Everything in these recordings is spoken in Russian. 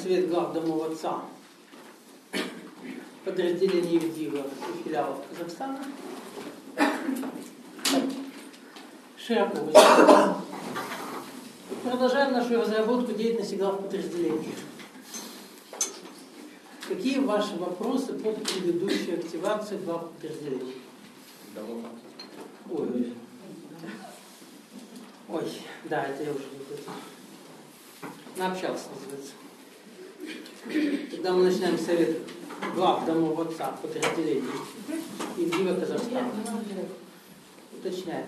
Совет глав домов Отца, подразделение Евдива и филиалов Казахстана, широко возникает. Продолжаем нашу разработку деятельности глав подразделений. Какие ваши вопросы по предыдущей активации глав подразделений? Ой, да, это я уже наобщался, называется. Когда мы начинаем совет глав домов Отца подразделений Евдива Казахстана, уточняем.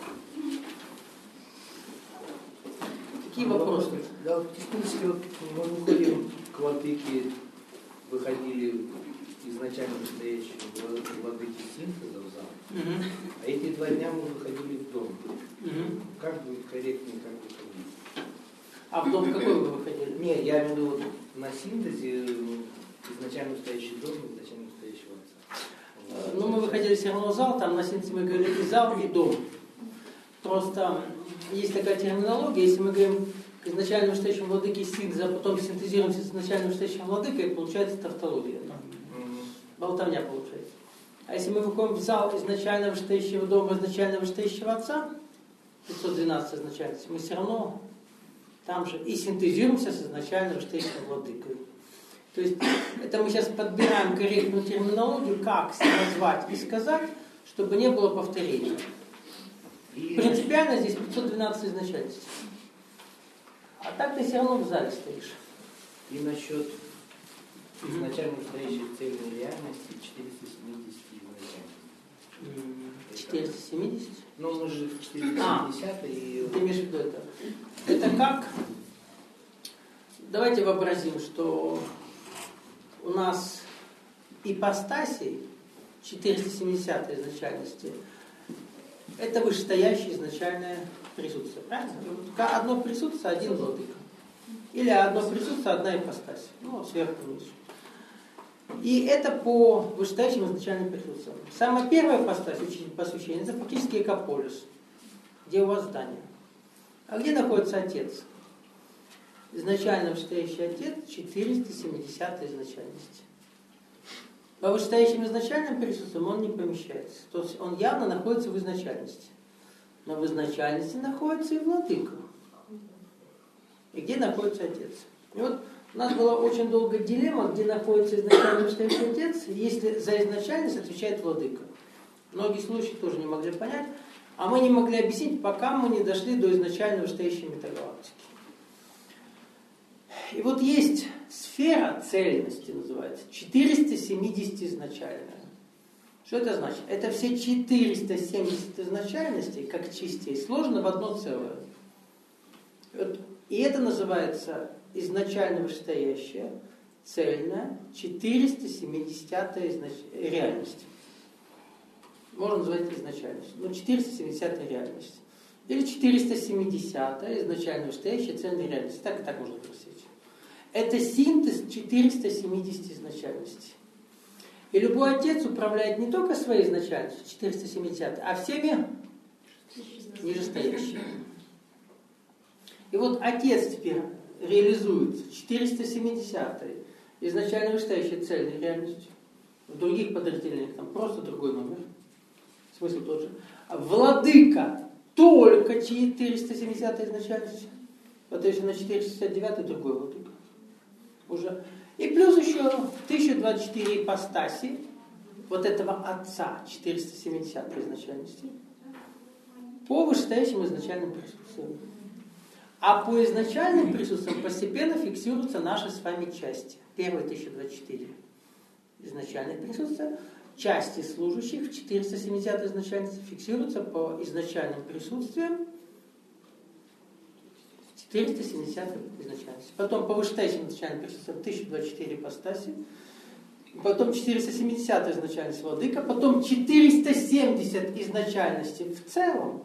Какие вопросы? Да, технически вот мы выходим к владыке, выходили изначально настоящего владыки синтеза в зал, а эти 2 дня мы выходили в дом. Как будет корректнее, как выходить? А в дом какой вы выходили? Нет, я имею в виду вот на синтезе изначально настоящий дом, изначально настоящего отца. Ну, мы выходили все равно в зал, там на синтезе мы говорили и зал, и дом. Просто есть такая терминология, если мы говорим к изначально настоящему владыке синтеза, а потом синтезируемся с изначально настоящим владыкой, получается тавтология. Болтовня получается. А если мы выходим в зал изначально вышестоящего дома, изначально вышестоящего отца, 512 изначальности, мы все равно там же и синтезируемся с изначально вышестоящим владыкой. То есть это мы сейчас подбираем корректную терминологию, как себя назвать и сказать, чтобы не было повторения. Принципиально здесь 512 изначальностей. А так ты все равно в зале стоишь. И насчет изначально настоящей цельной реальности 470 изначально. 470? Ну, мы же в 470 и... Ты имеешь в виду это? Это как? Давайте вообразим, что у нас ипостасей 470 изначальности это вышестоящее изначальное присутствие. Правильно? Одно присутствие, один владыка. Или одно присутствие, одна ипостась. Ну, сверху вниз. И это по вышестоящим изначальным присутствиям. Самая первая ипостась посвящения это фактически экополис, где у вас здание. А где находится отец? Изначально вышестоящий отец 470 изначальности. По вышестоящим изначальным присутствиям он не помещается. То есть он явно находится в изначальности. Но в изначальности находится и владыка. И где находится отец? И вот у нас была очень долгая дилемма, где находится изначально вышестоящий отец, если за изначальность отвечает владыка. Многие случаи тоже не могли понять, а мы не могли объяснить, пока мы не дошли до изначально вышестоящей метагалактики. И вот есть сфера цельности, называется, 470 изначальная. Что это значит? Это все 470 изначальностей, как частей, сложено в одно целое. И это называется изначально вышестоящая, цельная, 470-я реальность. Можно назвать это изначальностью. Но 470-я реальность. Или 470-я изначально вышестоящая, цельная реальность. Так и так можно спросить. Это синтез 470 изначальностей. И любой отец управляет не только своей изначальностью, 470, а всеми нижестоящими. И вот отец теперь реализуется 470-й изначально вышестоящей цельной реальностью. В других подразделениях там просто другой номер. Смысл тот же. А владыка только 470-й изначальностью. Вот если на 469-й другой владыка. Уже. И плюс еще 1024 ипостаси вот этого отца 470 изначальности по вышестоящим изначальным присутствиям. А по изначальным присутствиям постепенно фиксируются наши с вами части. Первые 1024 изначальные присутствия. Части служащих в 470 изначальности фиксируются по изначальным присутствиям 470 изначальности. Потом по вышестоящим изначальным присутствиям 1024 ипостаси. Потом 470 изначальность владыка. Потом 470 изначальности в целом.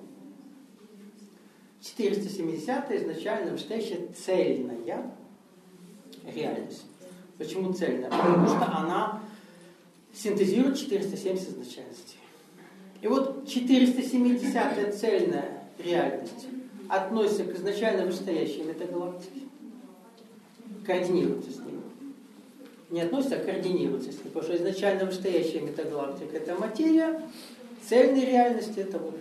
470 изначально вышестоящая цельная реальность. Почему цельная? Потому что она синтезирует 470 изначальностей. И вот 470-я цельная реальность относится к изначально вышестоящей метагалактике, координируется с ним. Не относится, а координируется с ним. Потому что изначально вышестоящая метагалактика — это материя, цельной реальности — это вот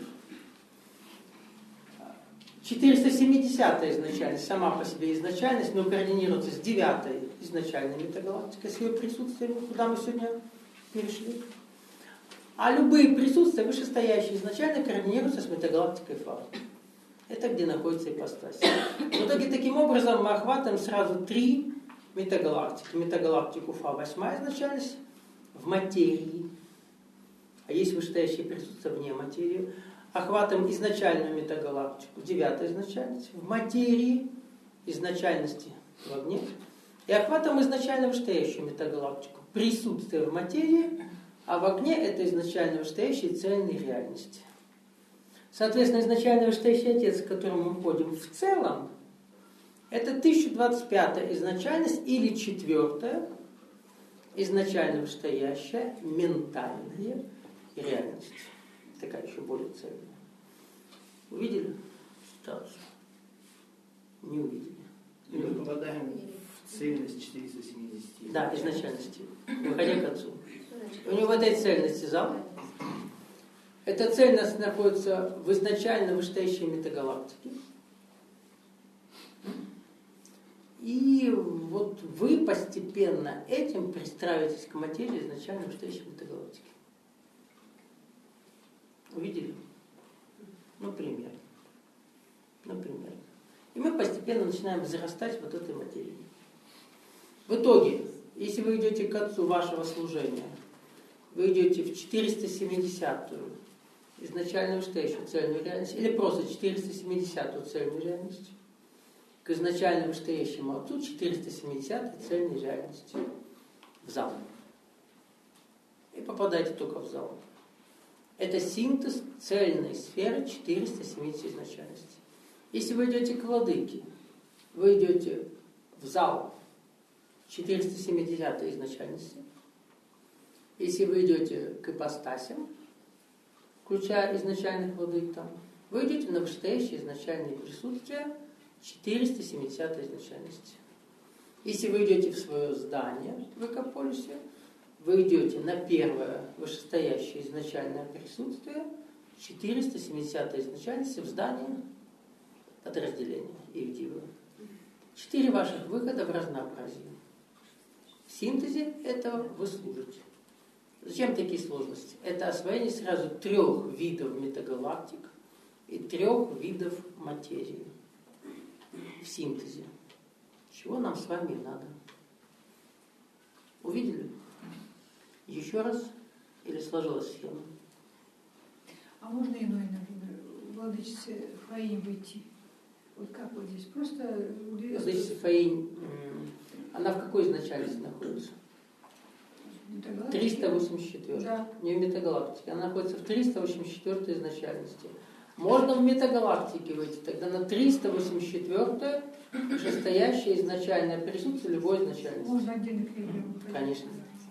470-я изначальность, сама по себе изначальность, но координируется с 9-й изначальной метагалактикой, с ее присутствием, куда мы сегодня перешли. А любые присутствия вышестоящие изначально координируются с метагалактикой Фа. Это где находится ипостась. В итоге таким образом мы охватываем сразу 3 метагалактики. Метагалактику Фа, 8-я изначальность, в материи. А есть вышестоящие присутствия вне материи. Охватываем изначальную метагалактику, 9-я изначальность, в материи, изначальности в огне. И охватываем изначально вышестоящую метагалактику, присутствие в материи, а в огне это изначально вышестоящие цельные реальности. Соответственно, изначально вышестоящий отец, к которому мы ходим в целом, это 1025-я изначальность или 4-я изначально вышестоящая ментальная реальность. Такая еще более цельная. Увидели ситуацию? Не увидели. И мы попадаем в цельность 470. Да, изначальности. Выходя к отцу. У него в этой цельности зал. Эта цельность находится в изначально вышестоящей метагалактике. И вот вы постепенно этим пристраиваетесь к материи изначально вышестоящей метагалактики. Увидели? Например. И мы постепенно начинаем возрастать вот этой материи. В итоге, если вы идете к отцу вашего служения, вы идете в 470-ю изначально вышестоящую цельную реальность, или просто 470-ю цельную реальность, к изначально вышестоящему отцу 470-й цельной реальности в зал. И попадаете только в зал. Это синтез цельной сферы 470 изначальностей. Если вы идете к владыке, вы идете в зал 470 изначальности. Если вы идете к ипостасям, включая изначальных владык там, вы идете на вышестоящее изначальное присутствие 470 изначальности. Если вы идете в свое здание в Экополисе, вы идете на первое вышестоящее изначальное присутствие 470 изначальности в здании подразделения Ивдивы. 4 ваших выхода в разнообразии. В синтезе этого вы служите. Зачем такие сложности? Это освоение сразу 3 видов метагалактик и 3 видов материи в синтезе. Чего нам с вами надо? Увидели? Еще раз? Или сложилась схема? А можно иной, например, владычице Фаинь выйти? Вот как вот здесь? Просто... Владычица Фаинь, она в какой изначальности находится? 384. Да. Не в метагалактике. Она находится в 384 изначальности. Можно в метагалактике выйти, тогда на 384 вышестоящее изначальное присутствие любой изначальности. Можно отдельно книгу. Конечно.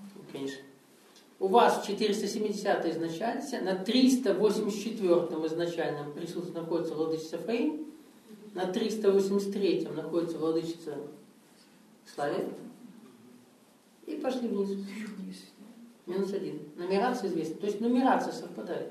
У вас в 470 изначальности, на 384 изначальном присутствии находится владычица Фаинь, на 383 находится владычица Славе. И пошли вниз. -1. Нумерация известна. То есть нумерация совпадает.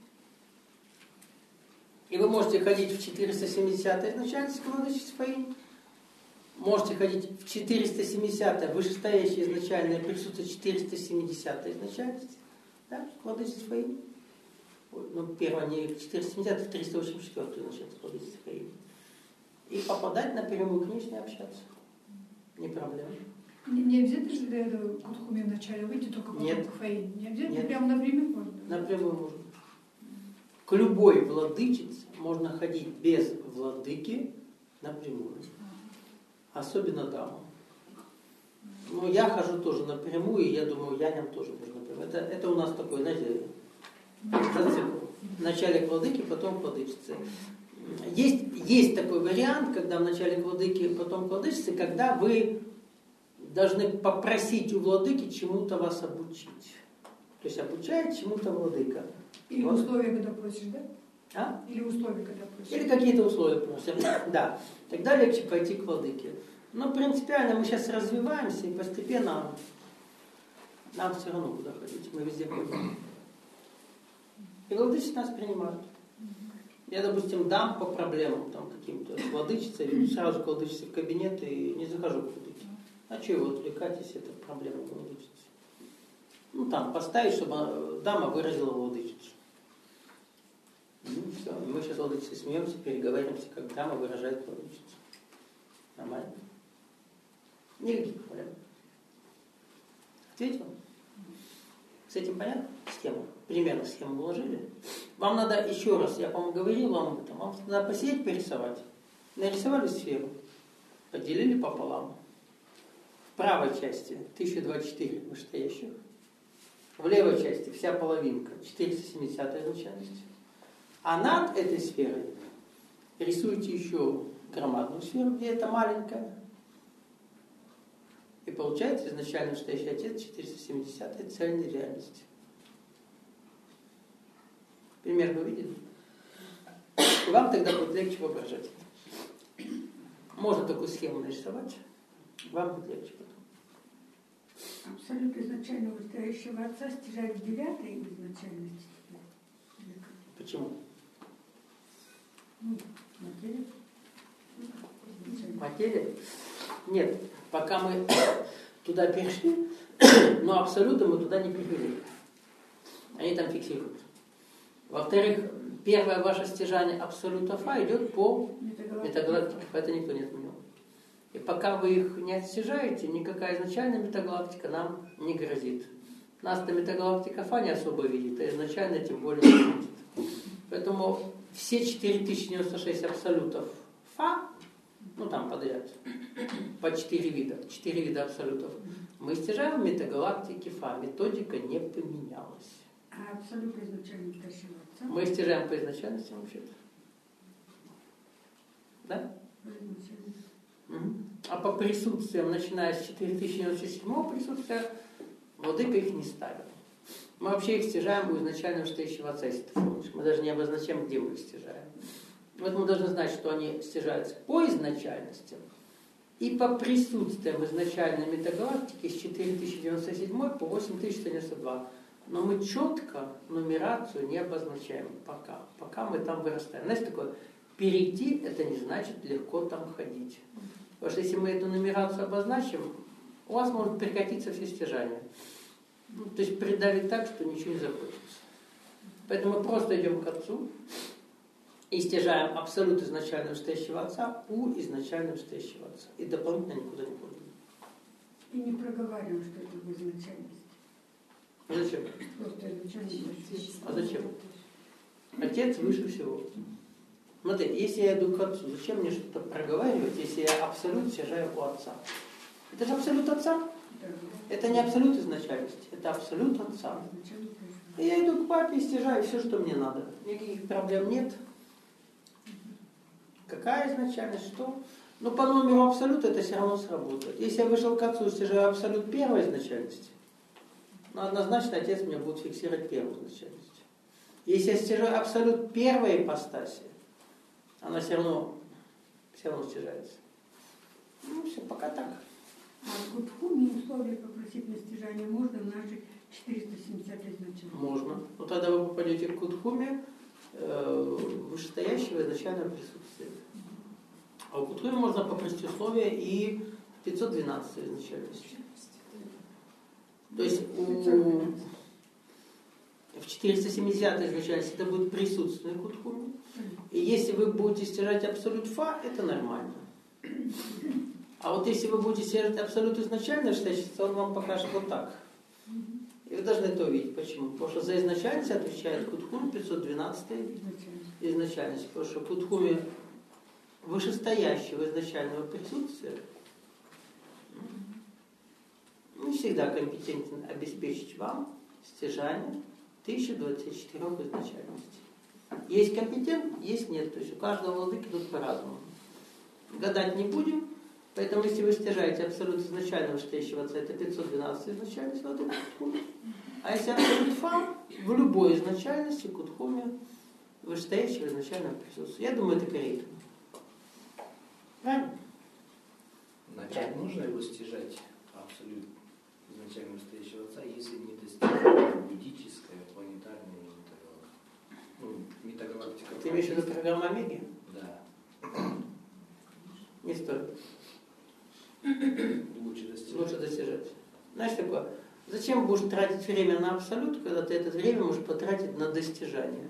И вы можете ходить в 470 изначальности к владычице Фаинь. Можете ходить в 470 вышестоящее изначальное присутствие 470 изначальности. Да, к владычице Фаинь. Ну, первое не 470, а 384 изначальность к владычице Фаинь. И попадать напрямую к ней, с ней общаться. Не проблема. Не обязательно же для этого к Кутхуме вначале выйти, только потом к Фаинь? Не обязательно? Нет. Прямо напрямую можно? Напрямую можно. К любой владычице можно ходить без владыки напрямую. Особенно дамам. Ну, я хожу тоже напрямую, и я думаю, яням тоже можно напрямую. Это у нас такой, знаете, цикл. Вначале к владыке, потом к владычице. Есть такой вариант, когда вначале к владыке, потом к владычице, когда вы должны попросить у владыки чему-то вас обучить. То есть обучает чему-то владыка. Или вот. Условия, когда просишь, да? А? Или условия, когда просишь. Или какие-то условия просим. Да. Тогда легче пойти к владыке. Но принципиально мы сейчас развиваемся, и постепенно нам все равно куда ходить. Мы везде ходим. И владычицы нас принимают. Я, допустим, дам по проблемам там каким-то с владычицей, сразу к владычице в кабинет и не захожу к владычице. А что его отвлекать, если это проблема владычицы? Ну там поставить, чтобы дама выразила владычицу. Ну все, мы сейчас владычицей смеемся, переговариваемся, как дама выражает владычицу. Нормально? Никаких проблем. Ответил? С этим понятно? Схему. Примерно схему уложили. Вам надо еще раз, я, по-моему, говорил вам об этом, вам надо посидеть, порисовать. Нарисовали сферу, поделили пополам. В правой части 1024 вышестоящих. В левой части вся половинка 470 изначальности. А над этой сферой рисуйте еще громадную сферу, где это маленькая. И получается изначально вышестоящий отец 470 цельной реальности. Пример вы видели? И вам тогда будет легче воображать. Можно такую схему нарисовать, вам будет легче потом. Абсолют изначально вышестоящего отца стяжает в 9-й изначальности. Почему? Ну, материя. Материя? Нет, пока мы туда перешли, но абсолютно мы туда не привели. Они там фиксируют. Во-вторых, первое ваше стяжание абсолютов А идет по метагалактике, это никто не отменил. И пока вы их не отстяжаете, никакая изначальная метагалактика нам не грозит. Нас-то метагалактика Фа не особо видит, а изначально тем более не видит. Поэтому все 4096 абсолютов Фа, ну там подряд, по 4 вида абсолютов, мы стяжаем в метагалактике Фа. Методика не поменялась. А абсолют изначально вышестоящего отца? Мы стяжаем по изначальности вообще-то. Да? Угу. А по присутствиям, начиная с 4097 присутствия, владыка их не ставил. Мы вообще их стяжаем у изначально вышестоящего отца, если ты помнишь. Мы даже не обозначаем, где мы их стяжаем. Вот мы должны знать, что они стяжаются по изначальностям и по присутствиям изначальной метагалактики с 4097 по 8092. Но мы четко нумерацию не обозначаем пока мы там вырастаем. Знаете, такое, перейти это не значит легко там ходить. Потому что если мы эту нумерацию обозначим, у вас может прекратиться все стяжания. Ну, то есть придавить так, что ничего не закончится. Поэтому мы просто идем к отцу и стяжаем абсолют изначально вышестоящего отца у изначально вышестоящего отца. И дополнительно никуда не ходим. И не проговариваем, что это в изначальности. Зачем? Просто изначальность. А зачем? Отец выше всего. Смотри, если я иду к отцу, зачем мне что-то проговаривать, если я абсолют стяжаю у отца? Это же абсолют отца. Да. Это не абсолют изначальности, это абсолют отца. И я иду к папе и стяжаю все, что мне надо. Никаких проблем нет. Какая изначальность, что? Но по номеру абсолюта это все равно сработает. Если я вышел к отцу и стяжаю абсолют первой изначальности, но однозначно отец меня будет фиксировать первую изначальность. Если я стяжаю абсолют первой ипостаси, она все равно стяжается. Ну все, пока так. А в Гудхуме условия попросить на стяжание можно в наших 470 изначально? Можно. Но тогда вы попадете к Гудхуме вышестоящего изначального присутствия. А у Гудхуме можно попросить условия и 512 изначальности. То есть в 470 изначальности это будет присутственный Гудхуме. И если вы будете стяжать абсолют Фа, это нормально. А вот если вы будете стяжать абсолют изначально, он вам покажет вот так. И вы должны это увидеть. Почему? Потому что за изначальность отвечает Гудхуме 512 изначальность. Потому что в Гудхуме вышестоящего изначального присутствия не всегда компетентен обеспечить вам стяжание 1024 изначальностей. Есть компетент, есть нет. То есть у каждого владыки тут по-разному. Гадать не будем. Поэтому если вы стяжаете абсолют изначального вышестоящего отца, это 512 изначальность владыки Гудхуме. А если абсолют Фа, в любой изначальности Гудхуме вышестоящего изначального присутствия. Я думаю, это корректно. Правильно? Начать можно его стяжать абсолют изначально настоящего Отца, если не достигнет буддическая, планетарная метагалактика. Ты имеешь в виду программу Омеги? Да. Не стоит. Лучше достижать. Лучше достижать. Знаешь такое? Зачем будешь тратить время на абсолют, когда ты это время можешь потратить на достижание?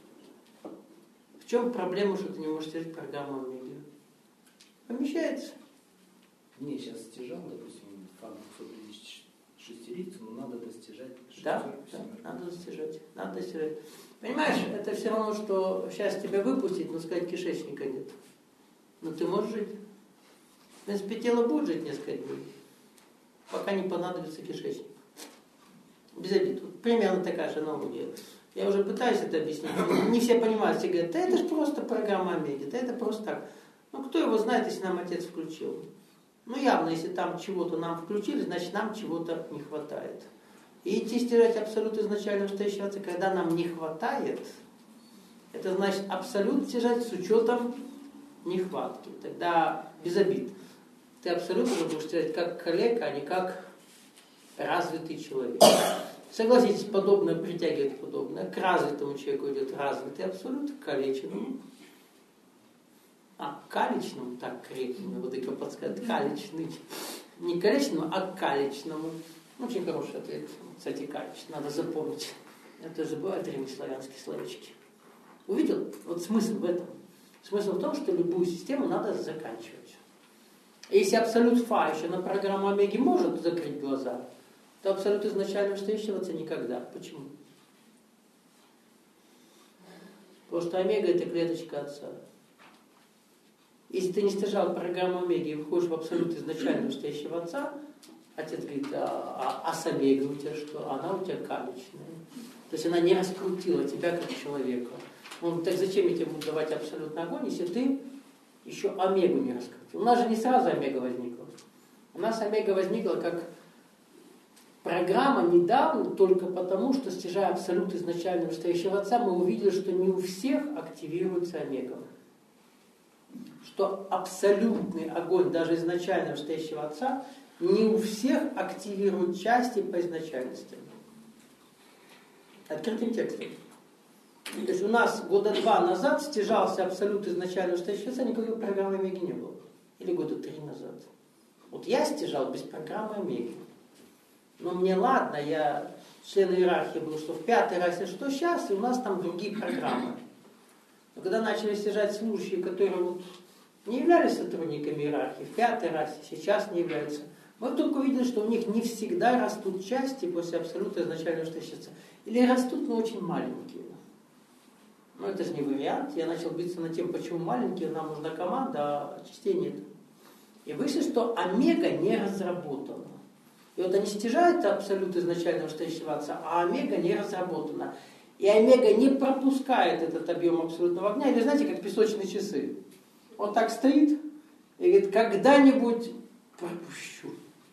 В чем проблема, что ты не можешь стяжать программу Омеги? Помещается. Не, сейчас стяжал, допустим, факт 256, но надо достижать. Да, надо достижать. Надо достижать. Понимаешь, это все равно, что сейчас тебя выпустить, но сказать, кишечника нет. Но ты можешь жить. В принципе, тело будет жить несколько дней, пока не понадобится кишечник. Без обид. Вот примерно такая же аналогия. Я уже пытаюсь это объяснить. Не все понимают, все говорят, да это же просто программа Омеги, да это просто так. Ну кто его знает, если нам отец включил? Ну явно, если там чего-то нам включили, значит нам чего-то не хватает. И идти стирать абсолют изначально настоящего Отца, когда нам не хватает, это значит абсолют стирать с учетом нехватки. Тогда без обид. Ты абсолютно будешь стирать как коллега, а не как развитый человек. Согласитесь, подобное притягивает подобное. К развитому человеку идет развитый абсолют, к калеченному. К калечному, так крепкому, вот только подсказать, калечный. Не к калечному, а к калечному. Очень хороший ответ. Кстати, калечный, надо запомнить. Это же бывают древнеславянские словечки. Увидел? Вот смысл в этом. Смысл в том, что любую систему надо заканчивать. Если абсолют Фа еще на программу Омеги может закрыть глаза, то абсолют изначально настоящего Отца никогда. Почему? Потому что Омега это клеточка Отца. Если ты не стяжал программу Омеги и выходишь в абсолют изначально настоящего Отца, Отец говорит, а с Омегой у тебя что? Она у тебя калечная. То есть она не раскрутила тебя как человека. Он, так зачем я тебе буду давать абсолютный огонь, если ты еще Омегу не раскрутил? У нас же не сразу Омега возникла. У нас Омега возникла как программа недавно только потому, что, стяжая абсолют изначально настоящего Отца, мы увидели, что не у всех активируется Омега. Что абсолютный огонь даже изначально настоящего Отца не у всех активирует части по изначальности. Открытым текстом. То есть у нас года 2 назад стяжался абсолют изначально настоящего Отца, никакой программы Омеги не было. Или года 3 назад. Вот я стяжал без программы Омеги. Но мне ладно, я член иерархии был, что в 5-й расе, что сейчас, и у нас там другие программы. Но когда начали стяжать служащие, которые вот не являлись сотрудниками иерархии, в 5-й расе, сейчас не являются, мы только увидели, что у них не всегда растут части после абсолюта изначально настоящего Отца. Или растут, но очень маленькие. Но это же не вариант. Я начал биться над тем, почему маленькие, нам нужна команда, а частей нет. И вышло, что Омега не разработана. И вот они стяжают абсолют изначально настоящего Отца, а Омега не разработана. И Омега не пропускает этот объем абсолютного огня. Или знаете, как песочные часы. Он так стоит и говорит, когда-нибудь пропущу.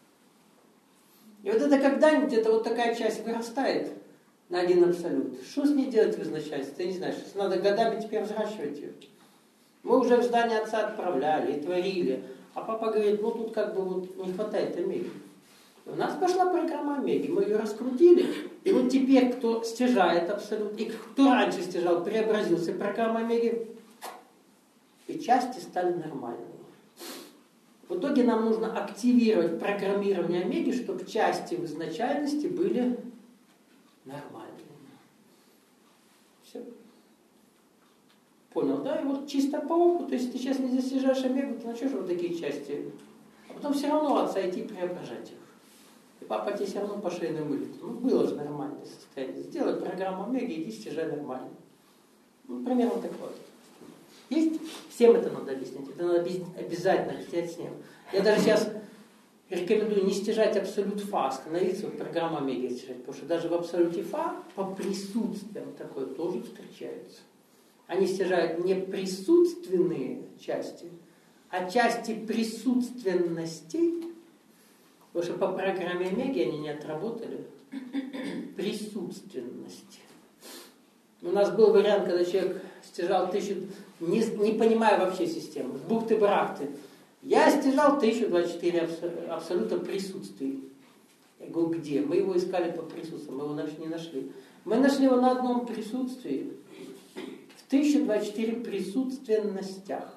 И вот это когда-нибудь, это вот такая часть вырастает на один абсолют. Что с ней делать в изначальстве? Ты не знаешь, надо годами теперь взращивать ее. Мы уже в здание Отца отправляли и творили. А папа говорит, ну тут как бы вот не хватает Омеги. И у нас пошла программа Омеги, мы ее раскрутили. И вот теперь, кто стяжает абсолют, и кто раньше стяжал, преобразился программа Омеги, и части стали нормальными. В итоге нам нужно активировать программирование Омеги, чтобы части в изначальности были нормальными. Все. Понял, да? И вот чисто по опыту, если ты сейчас не достижаешь Омегу, ты начнешь вот такие части. А потом все равно Отца идти преображать их. И папа тебе все равно по шейной мылит. Ну, было же нормальное состояние. Сделай программу Омеги, иди стяжай нормально. Ну, примерно так вот. Есть? Всем это надо объяснить. Это надо обязательно объяснять с ним. Я даже сейчас рекомендую не стяжать абсолют Фа, остановиться в программу Омеги стяжать. Потому что даже в абсолюте Фа по присутствиям такое тоже встречается. Они стяжают не присутственные части, а части присутственностей. Потому что по программе Омеги они не отработали присутственности. У нас был вариант, когда человек стяжал 1000, не понимая вообще систему, с бухты-барахты. Я стяжал 1024 абсолюта присутствий. Я говорю, где? Мы его искали по присутствию, мы его не нашли. Мы нашли его на одном присутствии, в 1024 присутственностях.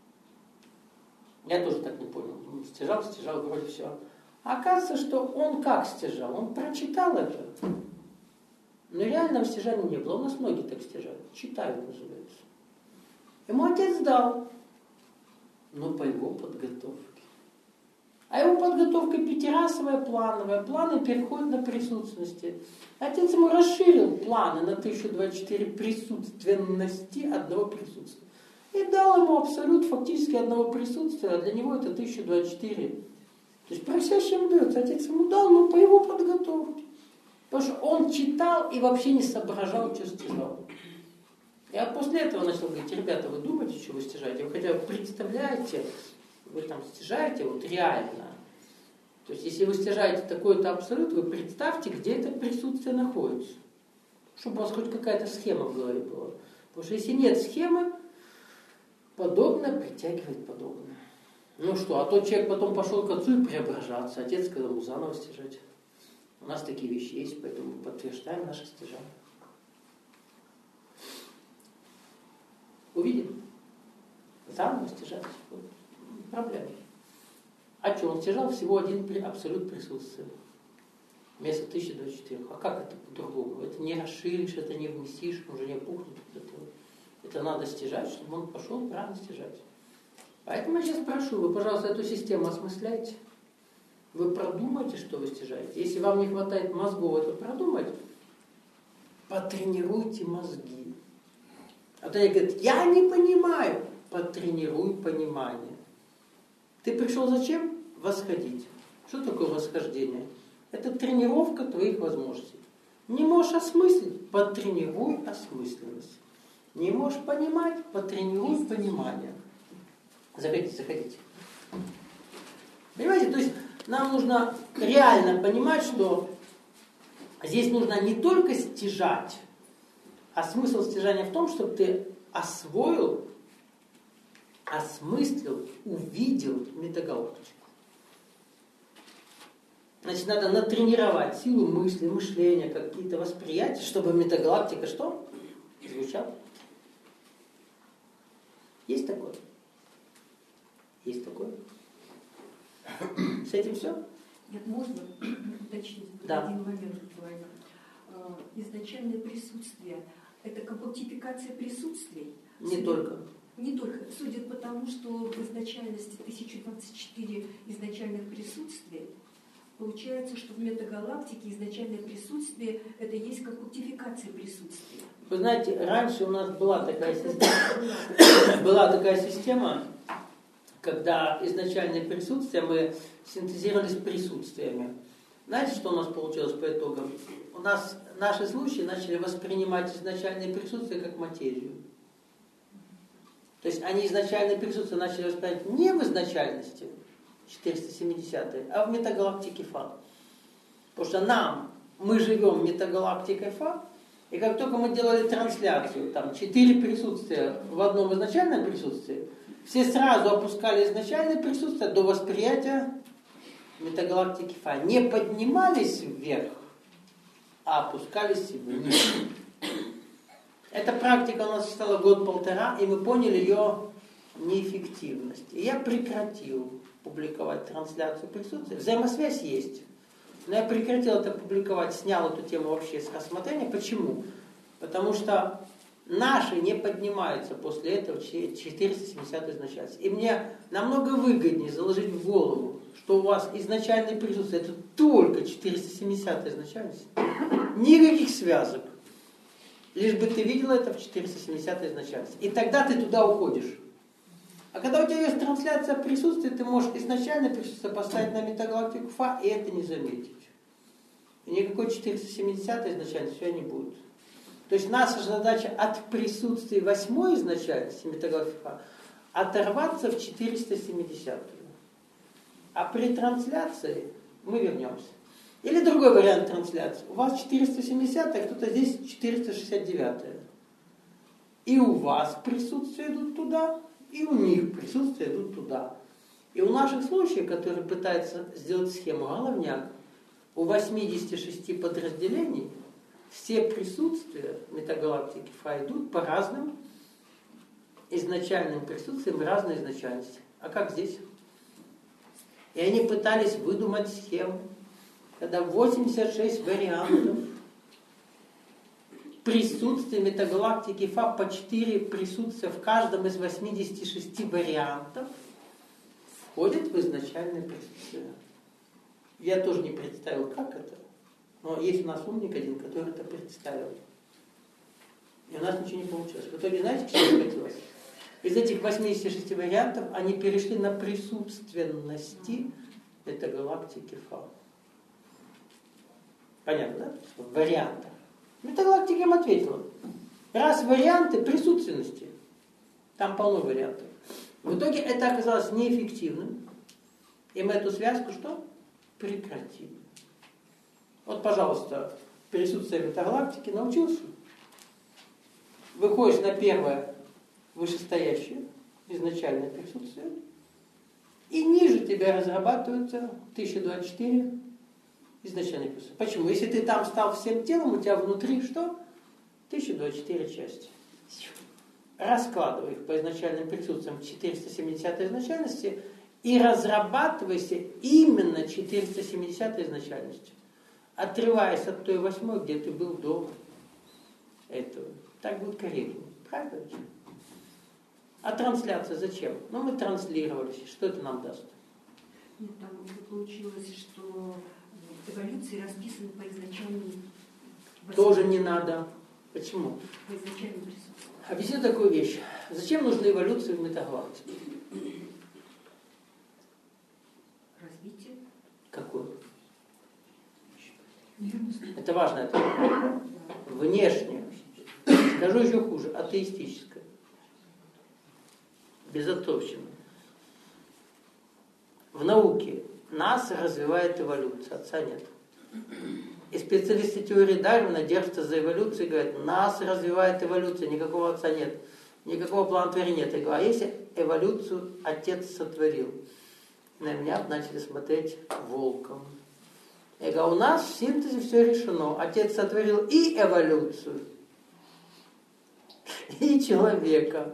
Я тоже так не понял. Стяжал, вроде все. А оказывается, что он как стяжал? Он прочитал это. Но реального стяжания не было. У нас многие так стяжают. Читают, называется. Ему отец дал. Но по его подготовке. А его подготовка пятирасовая, плановая. Планы переходят на присутственности. Отец ему расширил планы на 1024 присутственности одного присутствия. И дал ему абсолют фактически одного присутствия, а для него это 1024. То есть просящий ему дается. Отец ему дал, но по его подготовке. Потому что он читал и вообще не соображал, что стяжал. Я после этого начал говорить, ребята, вы думаете, что вы стяжаете? Вы хотя бы представляете, вы там стяжаете вот реально. То есть если вы стяжаете такой-то абсолют, вы представьте, где это присутствие находится. Чтобы у вас хоть какая-то схема в голове была. Потому что если нет схемы, подобное притягивает подобное. Ну что, а тот человек потом пошел к отцу и преображаться. Отец сказал ему заново стяжать. У нас такие вещи есть, поэтому подтверждаем наше стяжание. Увидим? Заново стяжать. Вот. Проблема. А что, он стяжал всего один абсолют присутствия. Вместо 1024. А как это по-другому? Это не расширишь, это не вместишь, уже не пухнет. Это надо стяжать, чтобы он пошел правильно стяжать. Поэтому я сейчас прошу, вы, пожалуйста, эту систему осмысляйте. Вы продумайте, что вы стяжаете. Если вам не хватает мозгов это продумать, потренируйте мозги. А то они говорят, я не понимаю. Потренируй понимание. Ты пришел зачем? Восходить. Что такое восхождение? Это тренировка твоих возможностей. Не можешь осмыслить? Потренируй осмысленность. Не можешь понимать? Потренируй понимание. Заходите. Понимаете? То есть нам нужно реально понимать, что здесь нужно не только стяжать, а смысл стяжания в том, чтобы ты освоил, осмыслил, увидел метагалактику. Значит, надо натренировать силу мысли, мышления, какие-то восприятия, чтобы метагалактика что? Звучала. Есть такое? Есть такое? С этим все? Нет, можно уточнить один момент буквально. Изначальное присутствие – это как аутентификация присутствий? Не только. Не только. Судя по тому, что в изначальности 1024 изначальных присутствий, получается, что в метагалактике изначальное присутствие – это есть как аутентификация присутствия. Вы знаете, раньше у нас была такая система, когда изначальное присутствие мы синтезировали с присутствиями. Знаете, что у нас получилось по итогам? У нас наши случаи начали воспринимать изначальное присутствие как материю. То есть они изначальное присутствие начали воспринимать не в изначальности, 470-е, а в метагалактике Фа. Потому что мы живем метагалактикой Фа, и как только мы делали трансляцию, там 4 присутствия в одном изначальном присутствии, все сразу опускали изначальное присутствие до восприятия метагалактики Фа. Не поднимались вверх, а опускались вниз. Эта практика у нас стала год-полтора, и мы поняли ее неэффективность. И я прекратил публиковать трансляцию присутствия. Взаимосвязь есть. Но я прекратил это публиковать, снял эту тему вообще с рассмотрения. Почему? Потому что наши не поднимаются после этого 470 изначальности. И мне намного выгоднее заложить в голову, что у вас изначальное присутствие это только 470 изначальность. Никаких связок. Лишь бы ты видела это в 470 изначальности. И тогда ты туда уходишь. А когда у тебя есть трансляция присутствия, ты можешь изначальное присутствие поставить на метагалактику Фа и это не заметить. И никакой 470 изначальности все не будет. То есть наша задача от присутствия 8 изначальности метагалактики Фа оторваться в 470. А при трансляции мы вернемся. Или другой вариант трансляции. У вас 470, а кто-то здесь 469. И у вас присутствие идут туда, и у них присутствие идут туда. И И у наших случаев, которые пытаются сделать схему головняк, у 86 подразделений все присутствия метагалактики Фа идут по разным изначальным присутствиям разной изначальности. А как здесь? И они пытались выдумать схему, когда 86 вариантов присутствия метагалактики Фа, по 4 присутствия в каждом из 86 вариантов входит в изначальное присутствие. Я тоже не представил, как это, но есть у нас умник один, который это представил. И у нас ничего не получилось. В итоге, знаете, к чему хотелось? Из этих 86 вариантов они перешли на присутственности метагалактики Фа. Понятно, да? В вариантах. Метагалактика им ответила. Раз варианты присутственности, там полно вариантов. В итоге это оказалось неэффективным. И мы эту связку что? Прекратили. Вот, пожалуйста, присутствие метагалактики научился. Выходишь на первое вышестоящее изначальное присутствие, и ниже тебя разрабатывается 1024 изначальное присутствие. Почему? Если ты там стал всем телом, у тебя внутри что? 1024 части. Раскладывай их по изначальным присутствиям 470 изначальности и разрабатывайся именно 470 изначальностью, отрываясь от той 8, где ты был до этого. Так будет корректнее. Правда? А трансляция зачем? Ну, мы транслировались. Что это нам даст? Нет, там получилось, что эволюции расписаны по изначальным... Тоже не надо. Почему? По изначальным присутствиям. Объясню такую вещь. Зачем нужны эволюции в метагалактике? Развитие. Какое? Верность. Это важно. Это внешнее. Скажу еще хуже. Атеистическое. Безотцовщина. В науке нас развивает эволюция, отца нет. И специалисты теории Дарвина держатся за эволюцию и говорят, нас развивает эволюция, никакого отца нет, никакого плана творения нет. Я говорю, а если эволюцию отец сотворил? На меня начали смотреть волком. Я говорю, у нас в синтезе все решено. Отец сотворил и эволюцию, и человека.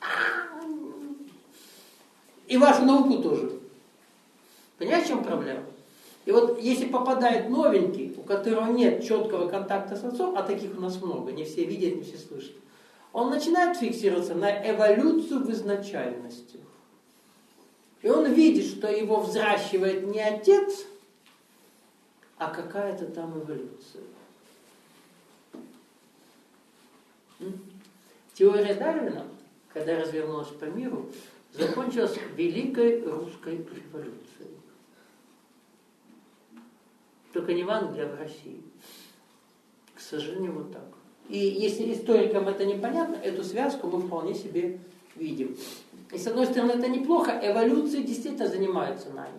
И вашу науку тоже. Понимаете, в чем проблема? И вот если попадает новенький, у которого нет четкого контакта с отцом, а таких у нас много, не все видят, не все слышат, он начинает фиксироваться на эволюцию в изначальности. И он видит, что его взращивает не отец, а какая-то там эволюция. Теория Дарвина, когда развернулась по миру, закончилась Великой Русской революцией. Только не в Англии, а в России. К сожалению, вот так. И если историкам это непонятно, эту связку мы вполне себе видим. И с одной стороны, это неплохо, эволюция действительно занимается нами.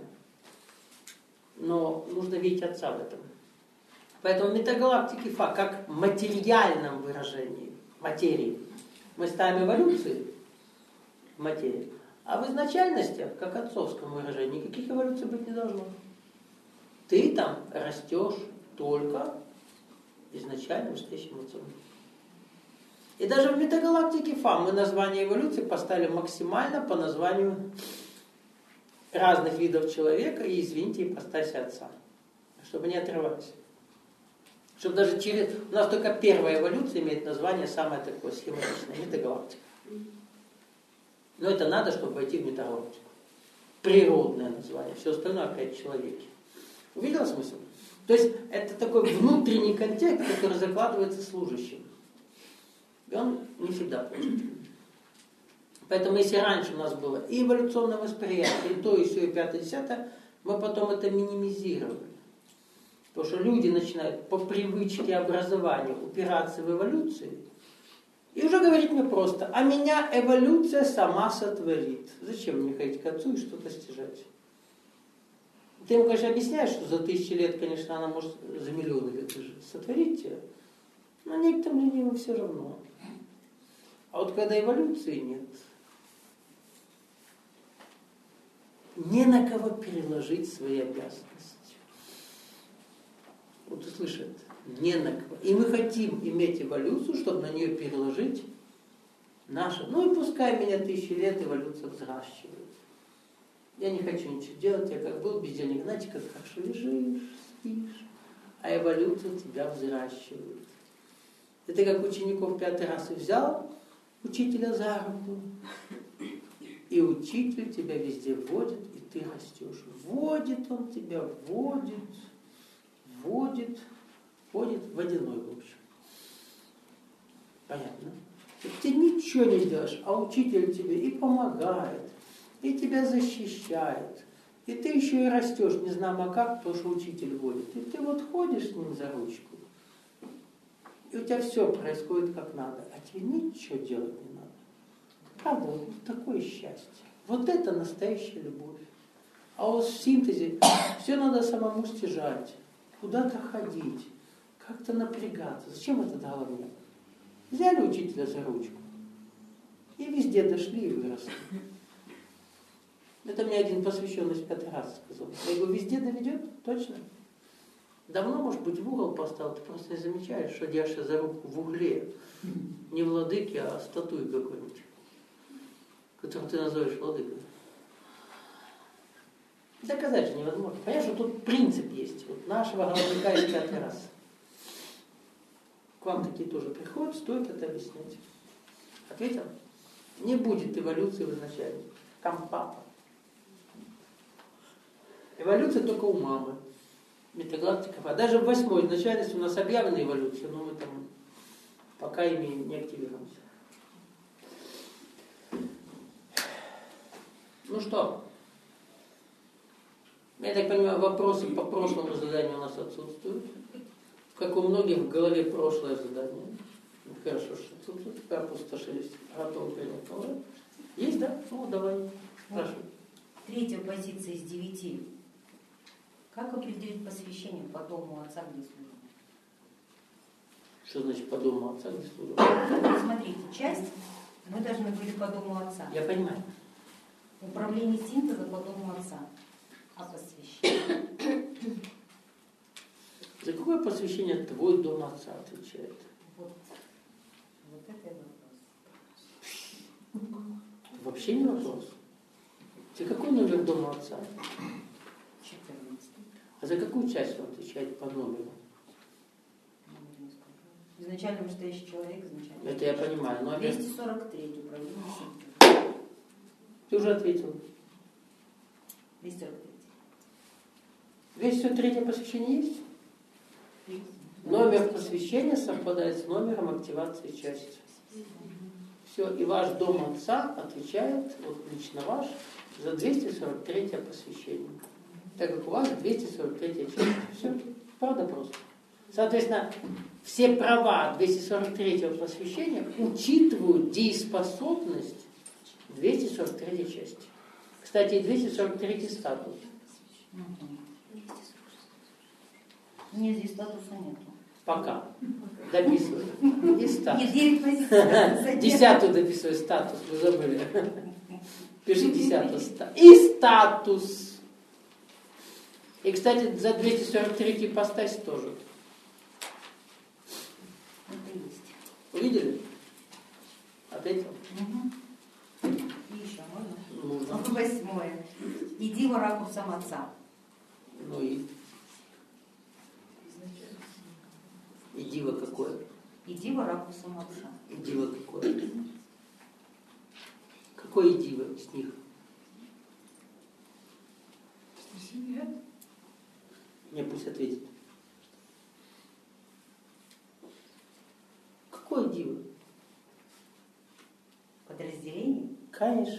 Но нужно видеть отца в этом. Поэтому метагалактики Фа, как в материальном выражении материи, мы ставим эволюции в материи. А в изначальности, как отцовском выражении, никаких эволюций быть не должно. Ты там растешь только изначально настоящим отцом. И даже в метагалактике Фа мы название эволюции поставили максимально по названию разных видов человека и, извините, ипостаси отца. Чтобы не отрываться. Чтобы даже через... У нас только первая эволюция имеет название самое такое схематичное, метагалактика. Но это надо, чтобы войти в метагалактику. Природное название. Все остальное опять человеки. Увидел смысл? То есть это такой внутренний контекст, который закладывается служащим. И он не всегда положительный. Поэтому если раньше у нас было и эволюционное восприятие, и то, и все, и пятое, и десятое, мы потом это минимизировали. Потому что люди начинают по привычке образования упираться в эволюцию. И уже говорить мне просто, а меня эволюция сама сотворит. Зачем мне ходить к отцу и что-то стяжать? Ты ему, конечно, объясняешь, что за 1000 лет, конечно, она может за миллионы лет сотворить тебя. Но некоторым ленивым все равно. А вот когда эволюции нет, не на кого переложить свои обязанности. Вот услышат, не на кого. И мы хотим иметь эволюцию, чтобы на нее переложить наше. Ну и пускай меня 1000 лет эволюция взращивает. Я не хочу ничего делать, я как был бездельник, знаете, как хорошо лежишь, спишь, а эволюция тебя взращивает. Это как учеников 5-й раз и взял учителя за руку, и учитель тебя везде вводит, и ты растешь. Вводит он тебя, вводит водяной, в общем. Понятно? Ты ничего не делаешь, а учитель тебе и помогает, и тебя защищает. И ты еще и растешь, не знамо как, потому что учитель водит. И ты вот ходишь с ним за ручку, и у тебя все происходит как надо, а тебе ничего делать не надо. Правда, вот такое счастье. Вот это настоящая любовь. А вот в синтезе все надо самому стяжать, куда-то ходить, как-то напрягаться. Зачем это головне? Взяли учителя за ручку и везде дошли и выросли. Это мне один посвященный в 5-й раз сказал. Я говорю, везде доведет? Точно? Давно, может быть, в угол поставил, ты просто не замечаешь, что держишься за руку в угле. Не владыки, а статуи какой-нибудь, которую ты назовешь владыкой. Доказать же невозможно. Понимаешь, что тут принцип есть. Вот нашего головника из 5-й раз. К вам такие тоже приходят, стоит это объяснять. Ответил? Не будет эволюции в изначально. Там папа. Эволюция только у мамы. Метагалактиков. А даже в 8-й изначальности у нас объявлена эволюция, но мы там пока ими не активируемся. Ну что? Я так понимаю, вопросы по прошлому заданию у нас отсутствуют. Как у многих в голове прошлое задание. Хорошо, что отсутствует. Опустошились. Готовы принять новое. Есть, да? Ну, давай. Прошу. Третья позиция из 9. Как определить посвящение по дому отца, где служба? Что значит по дому отца, где служба? Смотрите, часть мы должны были по дому отца. Я понимаю. Управление синтеза по дому отца. А посвящение? За какое посвящение твой дом отца отвечает? Вот это и вопрос. Вообще не вопрос. За какой номер дома отца? 14. А за какую часть он отвечает по номеру? Изначально настоящий человек, изначально. Это я понимаю, но 243 управление синтеза. ты уже ответил. 243. 203 посвящение есть? Номер посвящения совпадает с номером активации части. Все, и ваш дом отца отвечает, вот лично ваш, за 243 посвящение. Так как у вас 243 часть. Все, правда просто. Соответственно, все права 243 посвящения учитывают дееспособность 243 части. Кстати, и 243 статус. Нет, здесь статуса нету. Пока. Дописывай. И статус. Нет, 9 позиций. 10-ю дописывай статус, вы забыли. Пиши 10-ю. И статус. И, кстати, за 243 ипостась тоже. Это есть. Увидели? Ответил? Угу. И еще можно? Нужно. 8. Иди в ракурсом отца. Ну и? И диво какое? Иди в ракурсом отца. И диво какое? Какое диво из них? Мне пусть ответит. Какое диво? Подразделение? Конечно.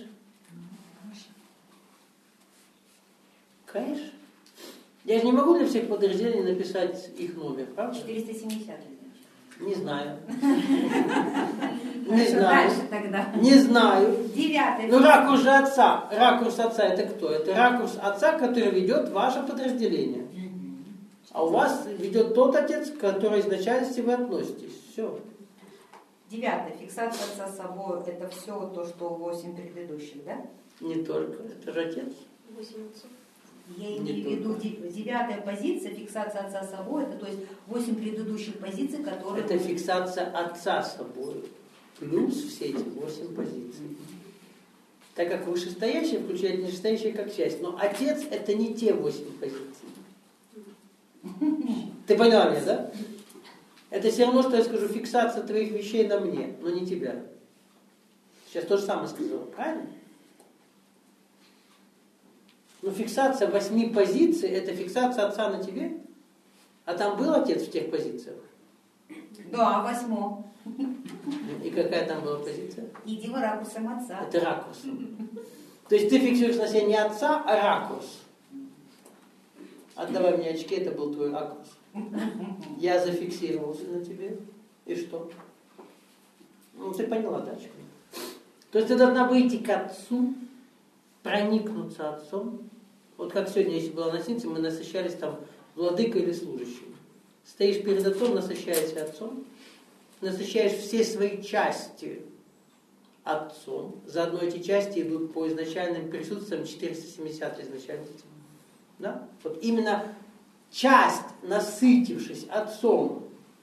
Конечно. Я же не могу для всех подразделений написать их номер, правда? 470. Не знаю. Не Хорошо, знаю. дальше тогда. Не знаю. 9. Ну, ракурс же отца. Ракурс отца это кто? Это ракурс отца, который ведет ваше подразделение. А у вас ведет тот отец, к которой изначально вы относитесь. Все. 9. Фиксация отца с собой. Это все то, что 8 предыдущих, да? Не только. Это же отец. 8 отцов. Я имею в виду 9-я позиция, фиксация отца собой, это то есть 8 предыдущих позиций, которые... Это фиксация отца собой, плюс все эти 8 позиций. Так как вышестоящее включает нижестоящее как часть. Но отец это не те 8 позиций. Ты поняла меня, да? Это все равно, что я скажу, фиксация твоих вещей на мне, но не тебя. Сейчас то же самое сказала, правильно? Но фиксация 8 позиций, это фиксация отца на тебе? А там был отец в тех позициях? Да, 8. И какая там была позиция? Единым ракурсом отца. Это ракурс. То есть ты фиксируешь на себе не отца, а ракурс. Отдавай мне очки, это был твой ракурс. Я зафиксировался на тебе. И что? Ну, ты поняла, дочка. То есть ты должна выйти к отцу, проникнуться отцом. Вот как сегодня, если была на синце, мы насыщались там владыкой или служащим. Стоишь перед отцом, насыщаешься отцом, насыщаешь все свои части отцом. Заодно эти части идут по изначальным присутствиям 470 изначальности. Да? Вот именно часть, насытившись отцом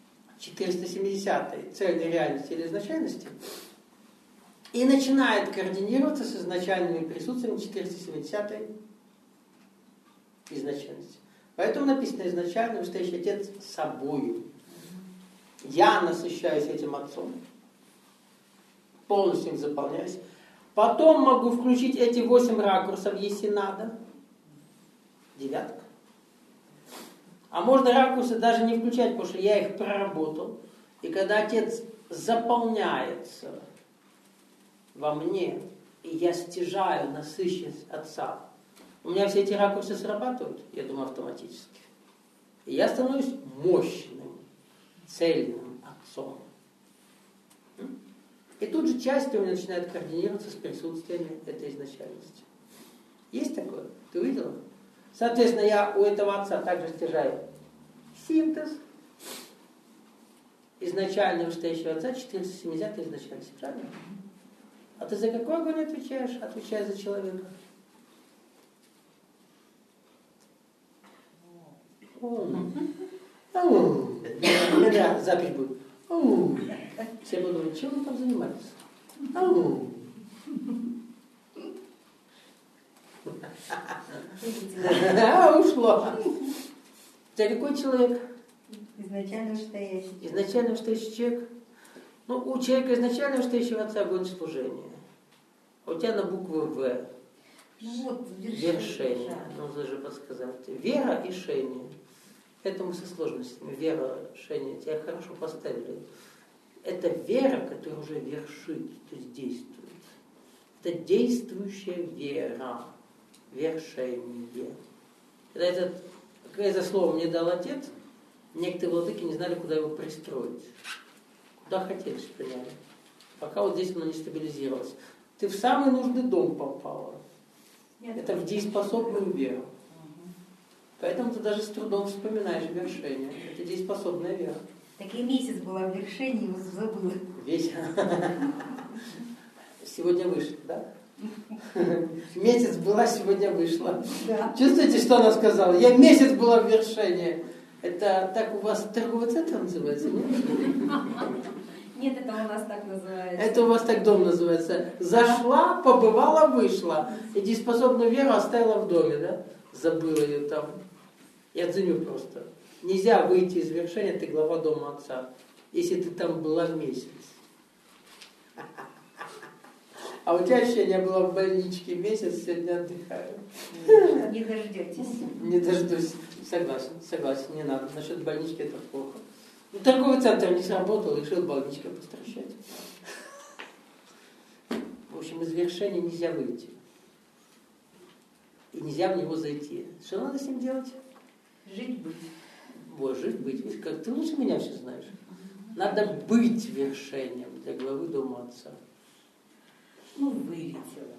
470 цельной реальности или изначальности, и начинает координироваться с изначальными присутствиями 470 изначальности. Поэтому написано изначально вышестоящий отец собою. Я насыщаюсь этим отцом, полностью им заполняюсь. Потом могу включить эти 8 ракурсов, если надо. 9. А можно ракурсы даже не включать, потому что я их проработал. И когда отец заполняется во мне, и я стяжаю насыщенность отца, у меня все эти ракурсы срабатывают, я думаю, автоматически. И я становлюсь мощным, цельным отцом. И тут же части у меня начинают координироваться с присутствиями этой изначальности. Есть такое? Ты увидела? Соответственно, я у этого отца также стяжаю синтез изначально вышестоящего отца 470 изначальности. Правильно? А ты за какой огонь отвечаешь? Отвечаешь за человека. Да, запись будет. Все будут думать, чем вы там занимались? Ушло. Ты какой человек? Изначально вышестоящий. Изначально вышестоящий человек. Ну, у человека изначально вышестоящего отца огонь служения. А у тебя на букву В. Ну вот, Вершение. Нужно же подсказать. Вера и шение. Этому со сложностями. Вера, шение. Тебя хорошо поставили. Это вера, которая уже вершит, то есть действует. Это действующая вера. Вершение. Когда это слово мне дал отец, некоторые владыки не знали, куда его пристроить. Куда хотели, поняли. Пока вот здесь оно не стабилизировалось. Ты в самый нужный дом попала. Это в дееспособную веру. Поэтому ты даже с трудом вспоминаешь вершение. Это дееспособная вера. Так и месяц была в вершении, забыла. Весь. Сегодня вышла, да? Месяц была, сегодня вышла. Да. Чувствуете, что она сказала? Я месяц была в вершении. Это так у вас торговый центр называется, нет? Нет, это у нас так называется. Это у вас так дом называется. Зашла, побывала, вышла. И дееспособную веру оставила в доме, да? Забыла ее там. Я ценю просто. Нельзя выйти из вершения, ты глава дома отца, если ты там была месяц. А у тебя ощущение было в больничке месяц, сегодня отдыхаю. Не дождетесь. Не дождусь. Согласен, не надо. Насчет больнички это плохо. Ну, торговый центр не сработал, решил больничкой постращать. В общем, из вершения нельзя выйти. И нельзя в него зайти. Что надо с ним делать? Жить быть. Вот, жить быть. Видишь, как ты лучше меня все знаешь. Надо быть вершением для главы дома отца. Ну, вылетела.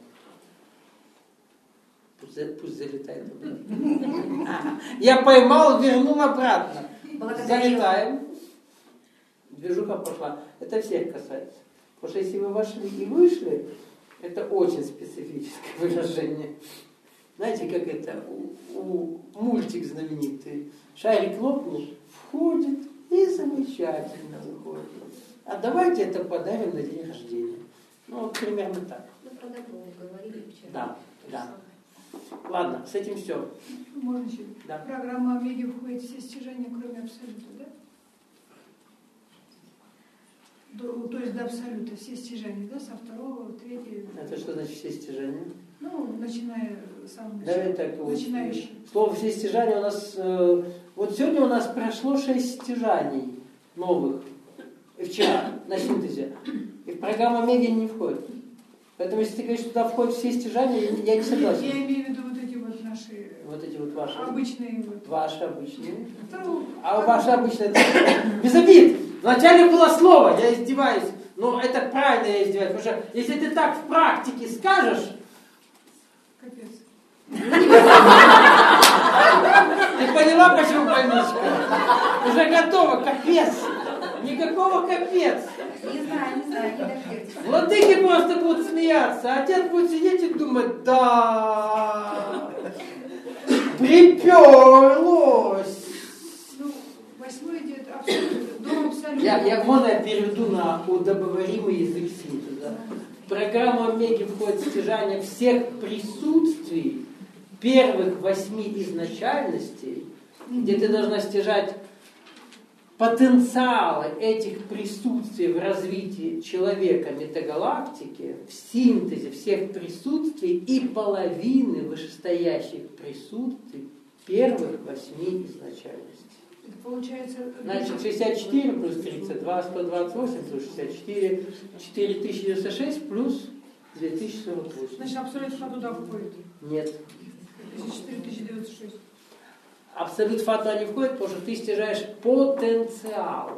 Пусть залетает обратно. Я поймал, вернул обратно. Залетаем. Движуха пошла. Это всех касается. Потому что если вы вошли и вышли, это очень специфическое выражение. Знаете, как это, у мультик знаменитый. Шарик лопнул, входит и замечательно выходит. А давайте это подарим на день рождения. Ну, вот примерно так. Ну, про добро говорили вчера. Да, да. Ладно, с этим все. Можно еще? Да. Программа Омеги входит все стяжания, кроме абсолюта, да? То есть до абсолюта все стяжания, да? Со второго, третьего. Это что значит все стяжания? Ну, начиная с самого Давай начала. так вот. Начинающий. Слово все стяжания у нас... вот сегодня у нас прошло 6 стяжаний новых. Вчера на синтезе. И в программу Омеги не входит. Поэтому если ты говоришь, что туда входят все стяжания, я не согласен. Я имею в виду вот эти вот наши... Вот эти вот ваши. Обычные вот. Ваши обычные. Ну, А ваши обычные... Без обид! Вначале было слово, я издеваюсь. Но это правильно я издеваюсь. Потому что если ты так в практике скажешь... Капец. Ты поняла, почему больничка? Уже готова, капец. Никакого капец. Не знаю, не дождетесь. Владыки просто будут смеяться, а отец будет сидеть и думать, да, приперлось. Ну, 8 идет абсолют, до абсолюта. Можно я переведу на удобоваримый язык синтеза? В программу Омеги входит стяжание всех присутствий первых 8 изначальностей, где ты должна стяжать потенциалы этих присутствий в развитии человека метагалактики, в синтезе всех присутствий и половины вышестоящих присутствий первых 8 изначальностей. Это получается... Значит, 64 плюс 32, 128 плюс 64, 4096 плюс 2048. Значит, абсолют туда входит. Нет. 4096. Абсолют фата не входит, потому что ты стяжаешь потенциалы.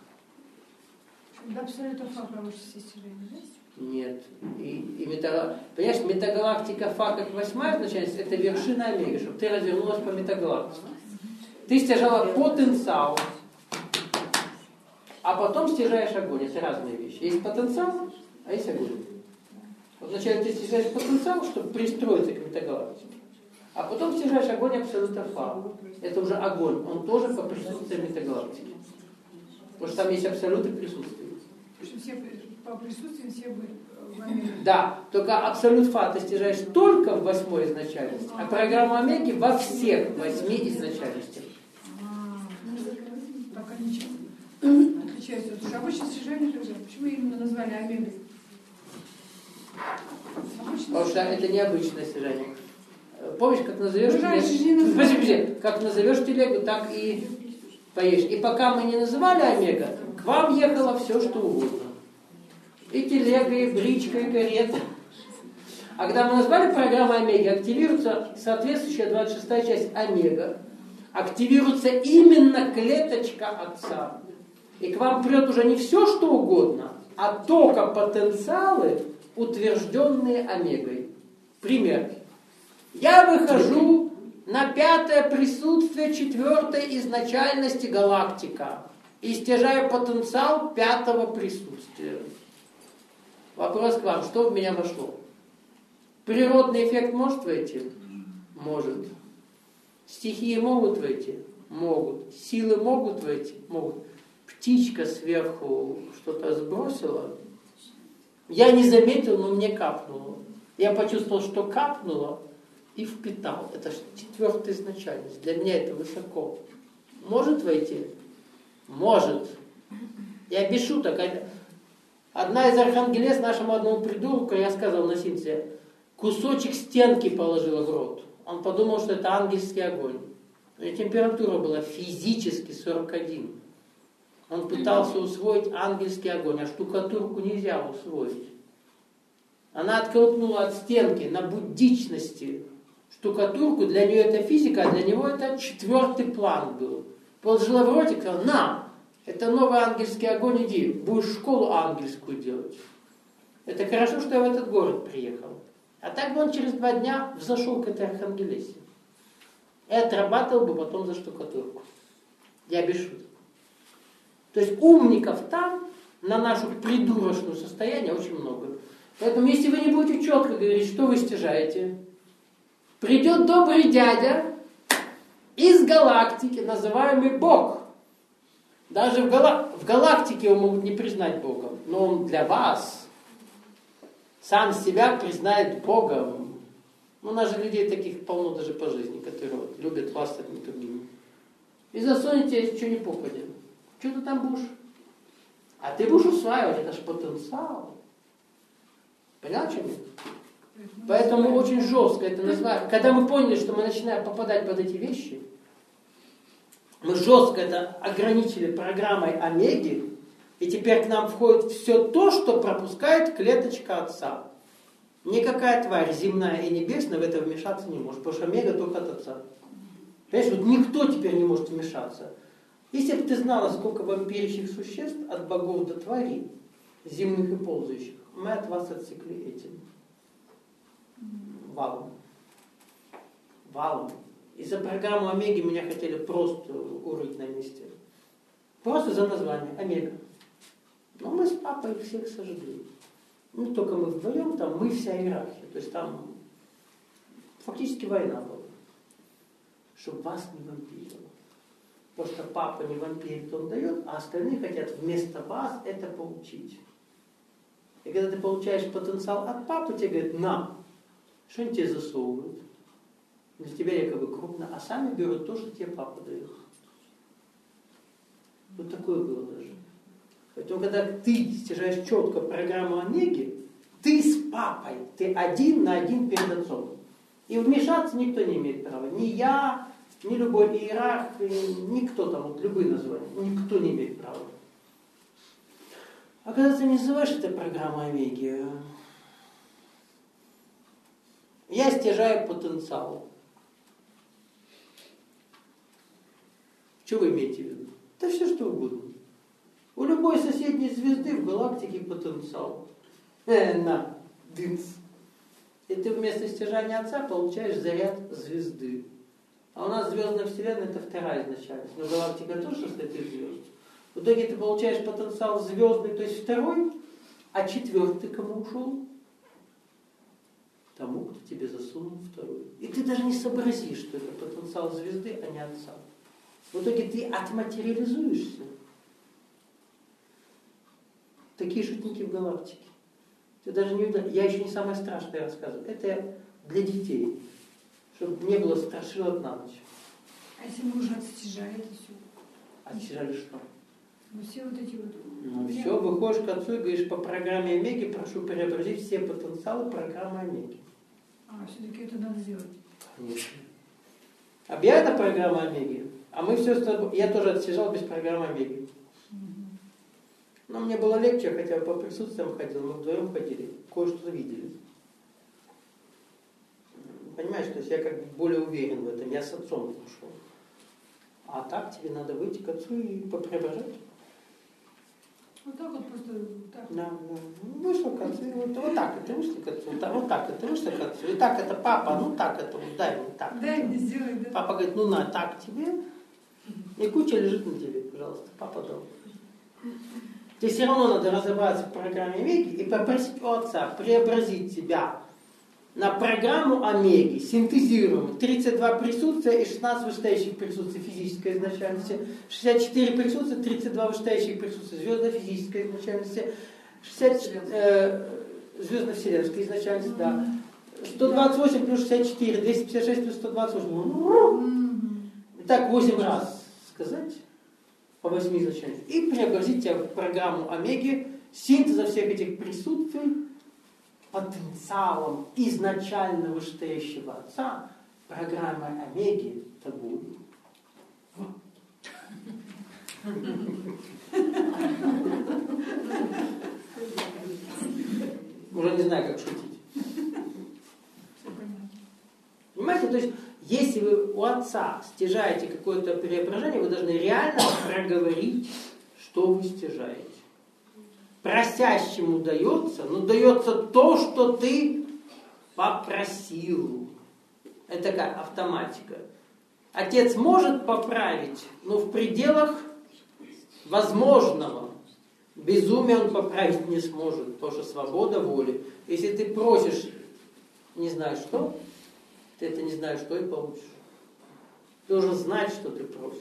До абсолюта фа получится все стяжения, да? Нет. Понимаешь, метагалактика фа как 8 изначальность, это вершина омеги, чтобы ты развернулась по метагалактике. Ты стяжала потенциал, а потом стяжаешь огонь. Это разные вещи. Есть потенциал, а есть огонь. Вот вначале ты стяжаешь потенциал, чтобы пристроиться к метагалактике. А потом стяжаешь огонь абсолюта фа. Это уже огонь. Он тоже по присутствию метагалактики. Потому что там есть абсолюты присутствия. Все по присутствию все были в Омеге. Да, только абсолют фа ты стяжаешь только в 8 изначальности, а программу Омеги во всех 8 изначальностях. Так они чем отличаются? Потому что обычно стяжание тогда. Почему именно назвали Омегой? Потому что это необычное стяжание. Помнишь, как назовешь телегу? Подожди, как назовешь телегу, так и поедешь. И пока мы не называли Омега, к вам ехало все, что угодно. И телега, и бричка, и карета. А когда мы назвали программу Омеги, активируется соответствующая 26-я часть Омега. Активируется именно клеточка Отца. И к вам придет уже не все, что угодно, а только потенциалы, утвержденные Омегой. Пример. Я выхожу на 5-е присутствие 4-й изначальности галактика и стяжаю потенциал 5-го присутствия. Вопрос к вам, что в меня вошло? Природный эффект может войти? Может. Стихии могут войти? Могут. Силы могут войти? Могут. Птичка сверху что-то сбросила? Я не заметил, но мне капнуло. Я почувствовал, что капнуло, и впитал. Это 4-я изначальность. Для меня это высоко. Может войти? Может. Я без шуток. Одна из архангелес нашему одному придурку, я сказал на синтезе, кусочек стенки положила в рот. Он подумал, что это ангельский огонь. И температура была физически 41. Он пытался усвоить ангельский огонь, а штукатурку нельзя усвоить. Она оттолкнула от стенки на буддичности штукатурку, для нее это физика, а для него это 4-й план был. Положила в ротик, сказала, на, это новый ангельский огонь, иди, будешь школу ангельскую делать. Это хорошо, что я в этот город приехал. А так бы он через 2 дня взошел к этой архангелесе. И отрабатывал бы потом за штукатурку. Я без шуток. То есть умников там, на нашу придурочную состояние, очень много. Поэтому, если вы не будете четко говорить, что вы стяжаете, придет добрый дядя из галактики, называемый Бог. Даже в галактике его могут не признать Богом, но он для вас сам себя признает Богом. Ну, у нас же людей таких полно даже по жизни, которые вот любят хвастать над другими. И засунет тебя, что не попадет. Что ты там будешь? А ты будешь усваивать, это же потенциал. Понял, что нет? Поэтому очень жестко это называем. Когда мы поняли, что мы начинаем попадать под эти вещи, мы жестко это ограничили программой Омеги, и теперь к нам входит все то, что пропускает клеточка Отца. Никакая тварь земная и небесная в это вмешаться не может, потому что Омега только от Отца. Понимаешь, вот никто теперь не может вмешаться. Если бы ты знала, сколько вампирящих существ, от богов до тварей, земных и ползающих, мы от вас отсекли этим. Валом. Валом. И за программу Омеги меня хотели просто урыть на месте. Просто за название Омега. Но мы с папой их всех сожгли. Ну, только мы вдвоем, там мы вся иерархия. То есть там фактически война была. Чтобы вас не вампирило. Потому что папа не вампирит, он дает, а остальные хотят вместо вас это получить. И когда ты получаешь потенциал от папы, тебе говорят, на, что-нибудь тебе засовывают. Для тебя якобы крупно, а сами берут то, что тебе папа дает. Вот такое было даже. Поэтому, когда ты стяжаешь четко программу Омеги, ты с папой, ты один на один перед отцом. И вмешаться никто не имеет права. Ни я, ни любой иерарх, никто там, вот любые названия, никто не имеет права. А когда ты не называешь это программой Омеги, я стяжаю потенциал. Что вы имеете в виду? Да все что угодно. У любой соседней звезды в галактике потенциал. На, дынц. И ты вместо стяжания Отца получаешь заряд звезды. А у нас звездная вселенная это вторая изначальность. Но галактика тоже состоит из звезд. В итоге ты получаешь потенциал звездный, то есть второй, а четвертый кому ушел? Тому, кто тебе засунул второй. И ты даже не сообразишь, что это потенциал звезды, а не Отца. В итоге ты отматериализуешься. Такие шутники в галактике. Ты даже не видел. Я еще не самое страшное рассказываю. Это для детей. Чтобы не было страшилок на ночь. А если мы уже отстяжали это все? Отстяжали что? Ну все вот эти вот... Ну все, выходишь к отцу и говоришь, по программе Омеги прошу преобразить все потенциалы программы Омеги. А, все-таки это надо сделать. Конечно. Объявлена программа Омеги, а мы все с тобой... Я тоже отстяжал без программы Омеги. Но мне было легче, хотя бы по присутствиям ходил, мы вдвоем ходили, кое-что видели. Понимаешь, то есть я как бы более уверен в этом, я с отцом пошел. А так тебе надо выйти к отцу и попреображать. Вот так вот просто так. Да. Вышел к отцу, вот так это вышли к отцу, вот так это вышли к отцу. И так это папа, ну так это, вот дай мне так. Дай мне сделай, да. Папа говорит, ну на, так тебе. И куча лежит на тебе, пожалуйста, папа дал. Тебе все равно надо разобраться в программе Омеги и попросить у отца преобразить тебя на программу Омеги, синтезируем 32 присутствия и 16 вышестоящих присутствий физической изначальности, 64 присутствия, 32 вышестоящих присутствия звездно-физической изначальности, 60 звездно-вселенской изначальности, да. 128 плюс 64, 256 плюс 128. Так 8 раз сказать по 8 изначальностям. И преобразить тебя в программу Омеги, синтеза всех этих присутствий, потенциалом изначально вышестоящего Отца, программой Омеги тобой. Уже не знаю, как шутить. Понимаете, то есть, если вы у Отца стяжаете какое-то преображение, вы должны реально проговорить, что вы стяжаете. Просящему дается, но дается то, что ты попросил. Это такая автоматика. Отец может поправить, но в пределах возможного. Безумие он поправить не сможет, потому что свобода воли. Если ты просишь, не знаю что, Ты это не знаешь, что и получишь. Ты должен знать, что ты просишь.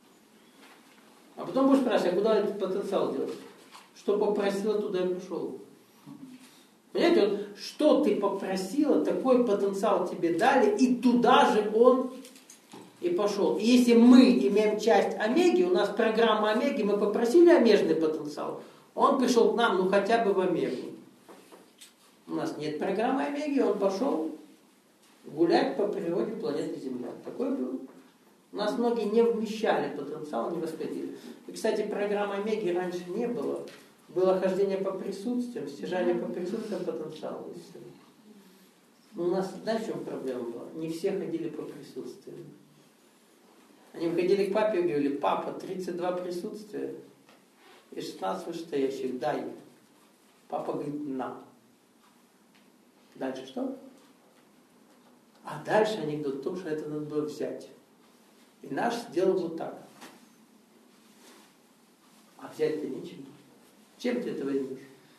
А потом будешь спрашивать, а куда этот потенциал делать? Что попросила, туда и пошел. Понимаете, вот, что ты попросила, такой потенциал тебе дали, и туда же он и пошел. И если мы имеем часть омеги, у нас программа омеги, мы попросили омежный потенциал, он пришел к нам, ну хотя бы в омегу. У нас нет программы омеги, он пошел гулять по природе планеты Земля. Такое было. У нас многие не вмещали потенциал, не восходили. И, кстати, программы омеги раньше не было. Было хождение по присутствиям, стяжание по присутствиям потенциала. Но у нас, знаете, в чем проблема была? Не все ходили по присутствиям. Они выходили к папе и говорили: папа, 32 присутствия и 16 вышестоящих, дай. Папа говорит: на. Дальше что? А дальше анекдот в том, что это надо было взять. И наш сделал вот так. А взять-то нечего. Чем ты это возьмешь?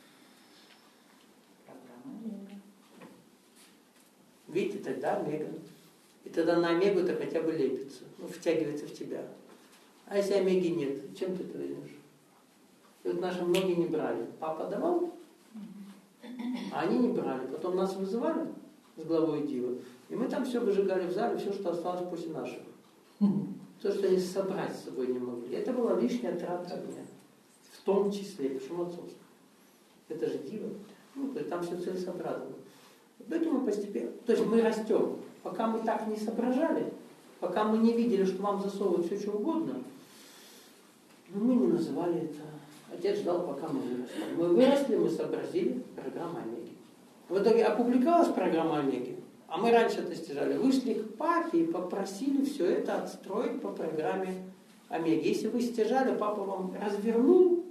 Видите, тогда омега. И тогда на омегу это хотя бы лепится, ну, втягивается в тебя. А если омеги нет, чем ты это возьмешь? И вот наши многие не брали. Папа давал, а они не брали. Потом нас вызывали с главой Дива, и мы там все выжигали в зале, все, что осталось после наших. То, что они собрать с собой не могли. Это была лишняя трата огня. В том числе, почему отцовство? Это же Дива. Ну, там все целесообразно. Поэтому постепенно, то есть мы растем. Пока мы так не соображали, пока мы не видели, что вам засовывают все, что угодно, но мы не называли это. Отец ждал, пока мы выросли. Мы выросли, мы сообразили программу омеги. В итоге опубликовалась программа омеги, а мы раньше это стяжали. Вышли к папе и попросили все это отстроить по программе омеги. Если вы стяжали, папа вам развернул.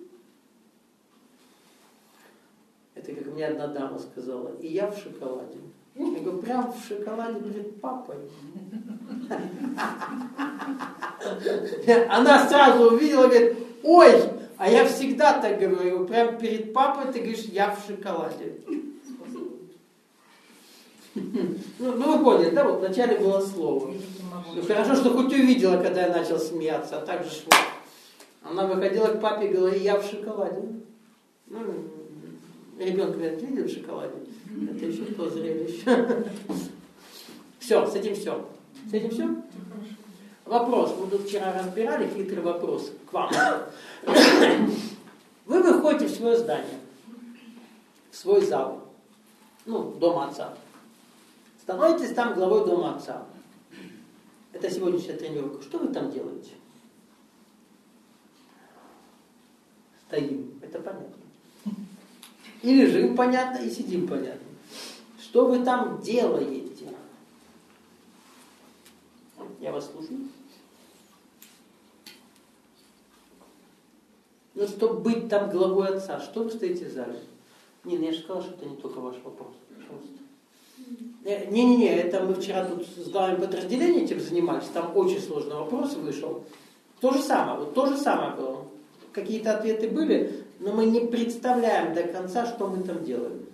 Это как мне одна дама сказала: и я в шоколаде. Я говорю: прям в шоколаде перед папой. Она сразу увидела, говорит: ой, а я всегда так говорю, прям перед папой ты говоришь: я в шоколаде. Ну вы поняли, да, вот вначале было слово. Ну хорошо, что хоть увидела, когда я начал смеяться, а так же шло. Она выходила к папе и говорила: я в шоколаде. Ну, ребенка, говорит, видел в шоколаде? Это еще то зрелище. Все, с этим все. С этим все? Вопрос. Мы тут вчера разбирали хитрый вопрос к вам. Вы выходите в свое здание, в свой зал, ну, дом отца. Становитесь там главой дома отца. Это сегодняшняя тренировка. Что вы там делаете? Стоим. Это понятно. И лежим, понятно, и сидим, понятно. Что вы там делаете? Я вас слушаю. Ну, чтобы быть там главой отца, что вы стоите в зале? Нина, я же сказала, что это не только ваш вопрос. Пожалуйста. Не-не-не, это мы вчера тут с главами подразделения этим занимались, там очень сложный вопрос вышел. То же самое, вот то же самое было. Какие-то ответы были, но мы не представляем до конца, что мы там делаем.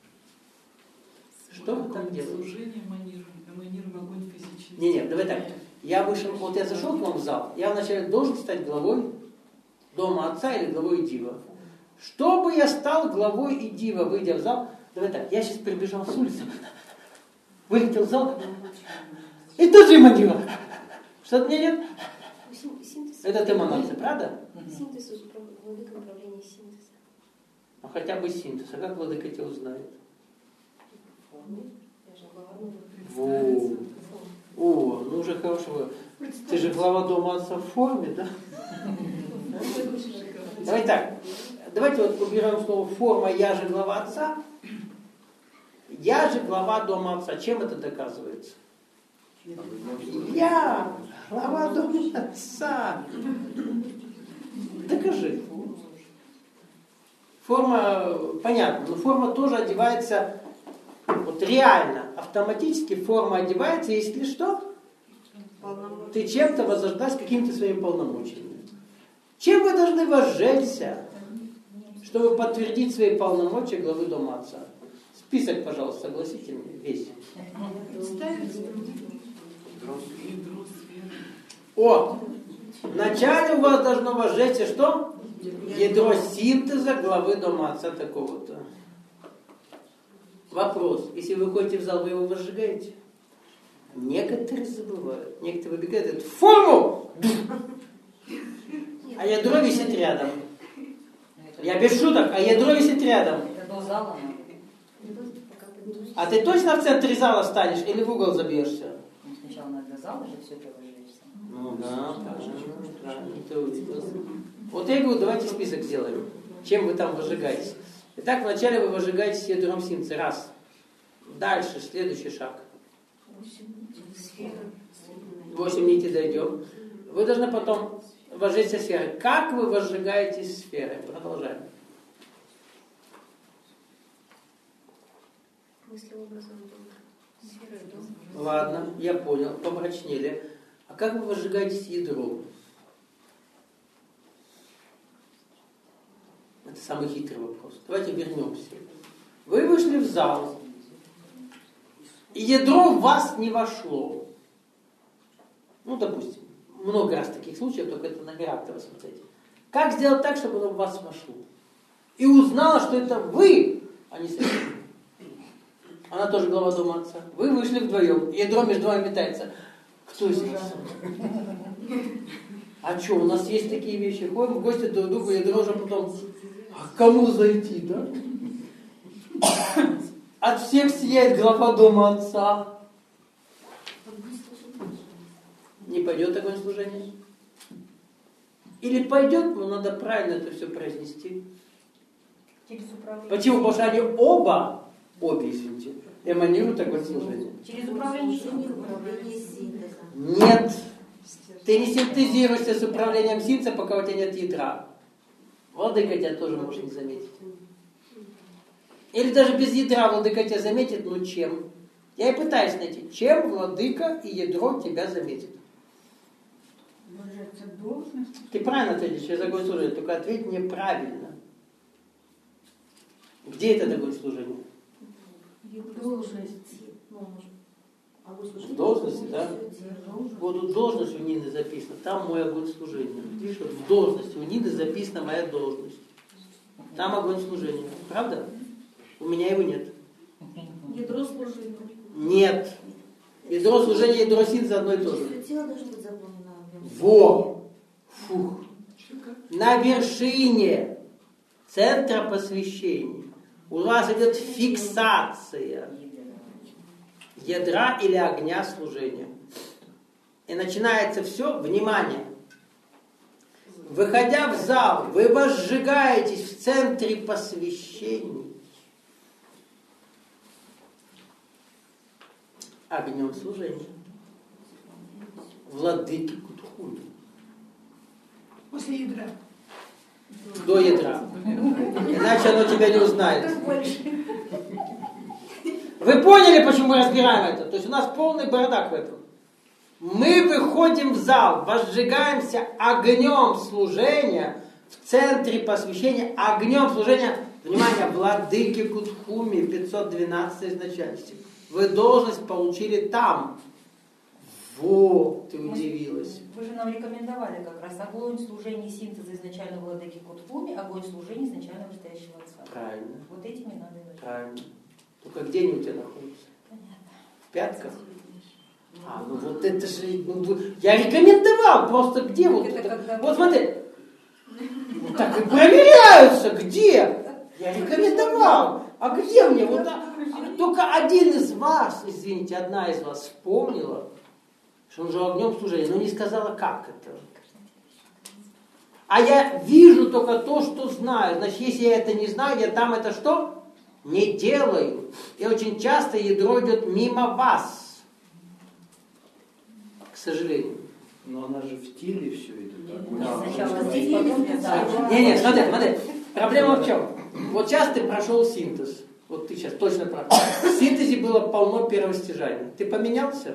Что мы там делаем? Служение, маниром, огонь физический. Не-не, давай так. Я вышел, вот я зашел к вам в зал, я вначале должен стать главой дома отца или главой Дива. Чтобы я стал главой и Дива, выйдя в зал, давай так, я сейчас прибежал с улицы, вылетел в зал, и тут же манила. Что-то мне нет? Это эманация, правда? Синтез, владыка управления синтеза. Ну хотя бы синтез, а как владыка тебя узнает? Я же глава. О, ну уже хорошо. Ты же глава дома отца в форме, да? Давай так. Давайте вот уберем слово форма «я же глава отца». Я же глава дома отца. Чем это доказывается? Я глава дома отца. Докажи. Форма, понятно, но форма тоже одевается вот реально, автоматически форма одевается, если что? Ты чем-то возрождаешь какими-то своими полномочиями. Чем вы должны возжечься, чтобы подтвердить свои полномочия главы дома отца? Список, пожалуйста, согласите мне, весь. О! Вначале у вас должно возжечься что? Ядро синтеза главы дома отца такого-то. Вопрос. Если вы ходите в зал, вы его возжигаете? Некоторые забывают. Некоторые выбегают и говорят: форму! А ядро висит рядом. Я без шуток, а ядро висит рядом. Это до зала. А ты точно в центре зала станешь или в угол забьешься? Ну, сначала надо до зала же все это выжечься. Ну да, правильно. Вот я говорю, давайте список сделаем. Чем вы там возжигаете? Итак, вначале вы возжигаете ядром синтеза. Раз. Дальше, следующий шаг. 8 нитей дойдем. Вы должны потом возжечься сферой. Как вы возжигаете сферой? Продолжаем. Ладно, я понял, помрачнели. А как вы возжигаете ядром? Это самый хитрый вопрос. Давайте вернемся. Вы вышли в зал, и ядро в вас не вошло. Ну, допустим, много раз таких случаев, только это на реакторе смотрите. Как сделать так, чтобы оно в вас вошло? И узнала, что это вы, а не соседи. Она тоже глава дома отца. Вы вышли вдвоем, ядро между вами метается. Кто здесь? А что, у нас есть такие вещи. Ходим в гости друг к другу, ядро уже потом... А к кому зайти, да? От всех сияет глава дома отца. Не пойдет огонь служения? Или пойдет, но надо правильно это все произнести. Почему? Потому что они обе, извините, эманируют огонь служения. Через управление синтезом. Нет. Ты не синтезируешься с управлением синтеза, пока у тебя нет ядра. Владыка тебя тоже может не заметить. Или даже без ядра владыка тебя заметит, ну чем? Я и пытаюсь найти, чем владыка и ядро тебя заметит. Ты правильно ответишь, через огонь служения, только ответь мне правильно. Где это огонь служения? В должности, да? Вот тут должность у Нины записана, там мой огонь служения. Видишь, вот в должности у Нины записана моя должность. Там огонь служения. Правда? У меня его нет. Ядро служения. Нет. Ядро служения и ядро синтеза одно и то же. Тело должно быть заполнено. Во! Фух. На вершине центра посвящения у вас идет фиксация ядра или огня служения. И начинается все, внимание. Выходя в зал, вы возжигаетесь в центре посвящения огнем служения. Владыки Кутхуни. После ядра. До ядра. Иначе оно тебя не узнает. Вы поняли, почему мы разбираем это? То есть у нас полный бардак в этом. Мы выходим в зал, возжигаемся огнем служения в центре посвящения, огнем служения, внимание, владыки Кутхуми, 512 изначальности. Вы должность получили там. Во, ты удивилась. Вы же нам рекомендовали как раз огонь служения синтеза изначального владыки Кутхуми, огонь служения изначально настоящего отца. Правильно. Вот этими надо говорить. Правильно. Только где они у тебя находятся? Понятно. В пятках? А, ну вот это же... Я рекомендовал, просто где вот это? Вот смотри. Вот так и проверяются, где? Я рекомендовал. А где мне? Вот так? Только один из вас, извините, одна из вас вспомнила, что он же огнем служения, но не сказала, как это. А я вижу только то, что знаю. Значит, если я это не знаю, я там это что? Не делаю. И очень часто ядро идет мимо вас. К сожалению. Но она же в теле все идет. Сначала здесь, потом туда. Не, смотри. Проблема в чем? Вот сейчас ты прошел синтез. Вот ты сейчас точно прошел. В синтезе было полно первостижаний. Ты поменялся?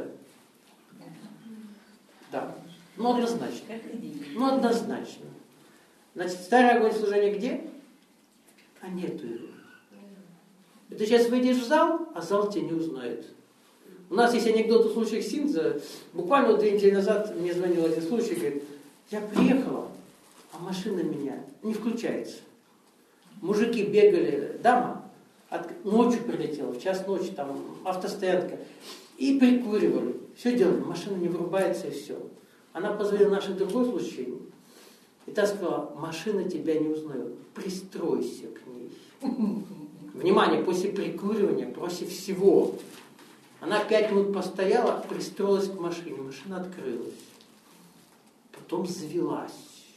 Да. Ну, однозначно. Ну, однозначно. Значит, старый огонь служения где? А нету его. И ты сейчас выйдешь в зал, а зал тебя не узнает. У нас есть анекдот о случаях синтеза. Буквально 2 недели назад мне звонил один случай, говорит, я приехала, а машина меня не включается. Мужики бегали, дама ночью прилетела, в час ночи, там автостоянка, и прикуривали. Все делали, машина не вырубается и все. Она позвонила в наш другой случай, и та сказала, машина тебя не узнает, пристройся к ней. Внимание, после прикуривания, после всего. Она 5 минут постояла, пристроилась к машине, машина открылась. Потом завелась.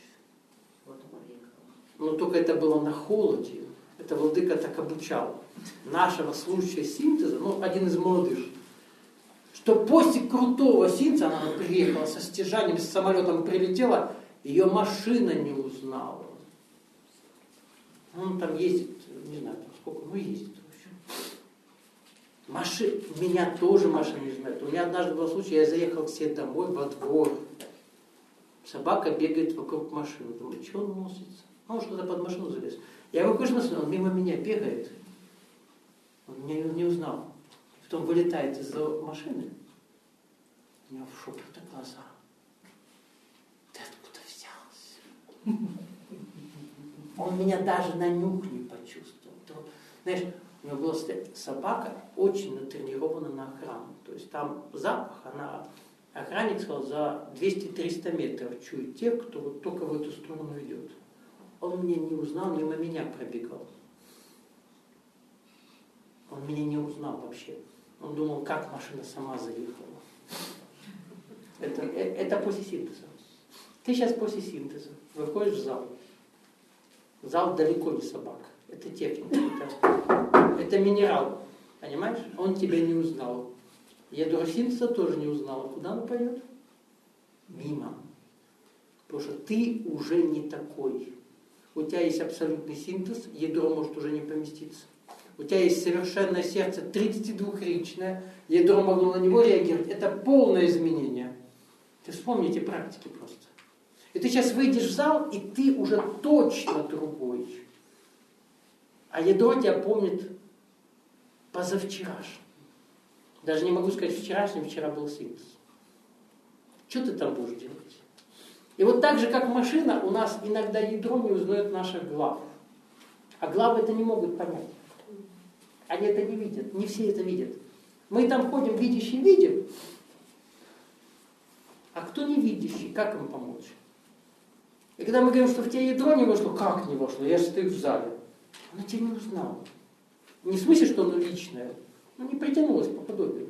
Но только это было на холоде. Это владыка так обучал. Нашего случая синтеза, один из молодых, что после крутого синтеза, она приехала со стяжанием, с самолетом прилетела, ее машина не узнала. Он там ездит, не знаю, сколько, ездит. Меня тоже машина не знает. У меня однажды был случай, я заехал к себе домой во двор. Собака бегает вокруг машины. Думаю, что он носится? Он что-то под машину залез. Я выхожу на смотрю, он мимо меня бегает. Он меня не узнал. Потом вылетает из-за машины. У него в шоке глаза. Ты откуда взялся? Он меня даже на нюх не почувствовал. Знаешь, у него была собака очень натренирована на охрану. То есть там запах, охранник сказал, за 200-300 метров чует тех, кто вот только в эту сторону идет. Он меня не узнал, мимо меня пробегал. Он меня не узнал вообще. Он думал, как машина сама заехала. Это после синтеза. Ты сейчас после синтеза выходишь в зал. Зал далеко не собака. Это техника. Это минерал. Понимаешь? Он тебя не узнал. Ядро синтеза тоже не узнала. Куда она пойдет? Мимо. Потому что ты уже не такой. У тебя есть абсолютный синтез, ядро может уже не поместиться. У тебя есть совершенное сердце, 32-ричное, ядро могло на него реагировать. Это полное изменение. Ты вспомни эти практики просто. И ты сейчас выйдешь в зал, и ты уже точно другой. А ядро тебя помнит позавчерашним. Даже не могу сказать вчерашним, вчера был синтез. Что ты там будешь делать? И вот так же, как машина, у нас иногда ядро не узнает наших глав. А главы это не могут понять. Они это не видят. Не все это видят. Мы там ходим, видящие видим. А кто не видящий, как им помочь? И когда мы говорим, что в тебя ядро не вошло, как не вошло? Я же стою в зале. Оно тебя не узнало. Не в смысле, что оно личное. Не притянулось по подобию.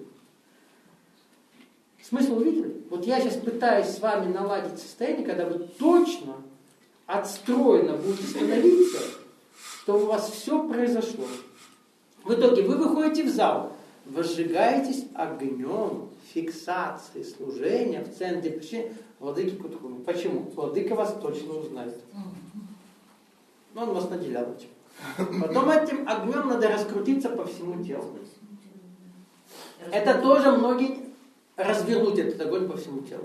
Смысл увидели? Вот я сейчас пытаюсь с вами наладить состояние, когда вы точно, отстроенно будете становиться, что у вас все произошло. В итоге вы выходите в зал, возжигаетесь огнем фиксации, служения в центре причины владыки Кутхуми. Почему? Владыка вас точно узнает. Но он вас наделял этим. Потом этим огнем надо раскрутиться по всему телу. Это тоже многие развернуть этот огонь по всему телу.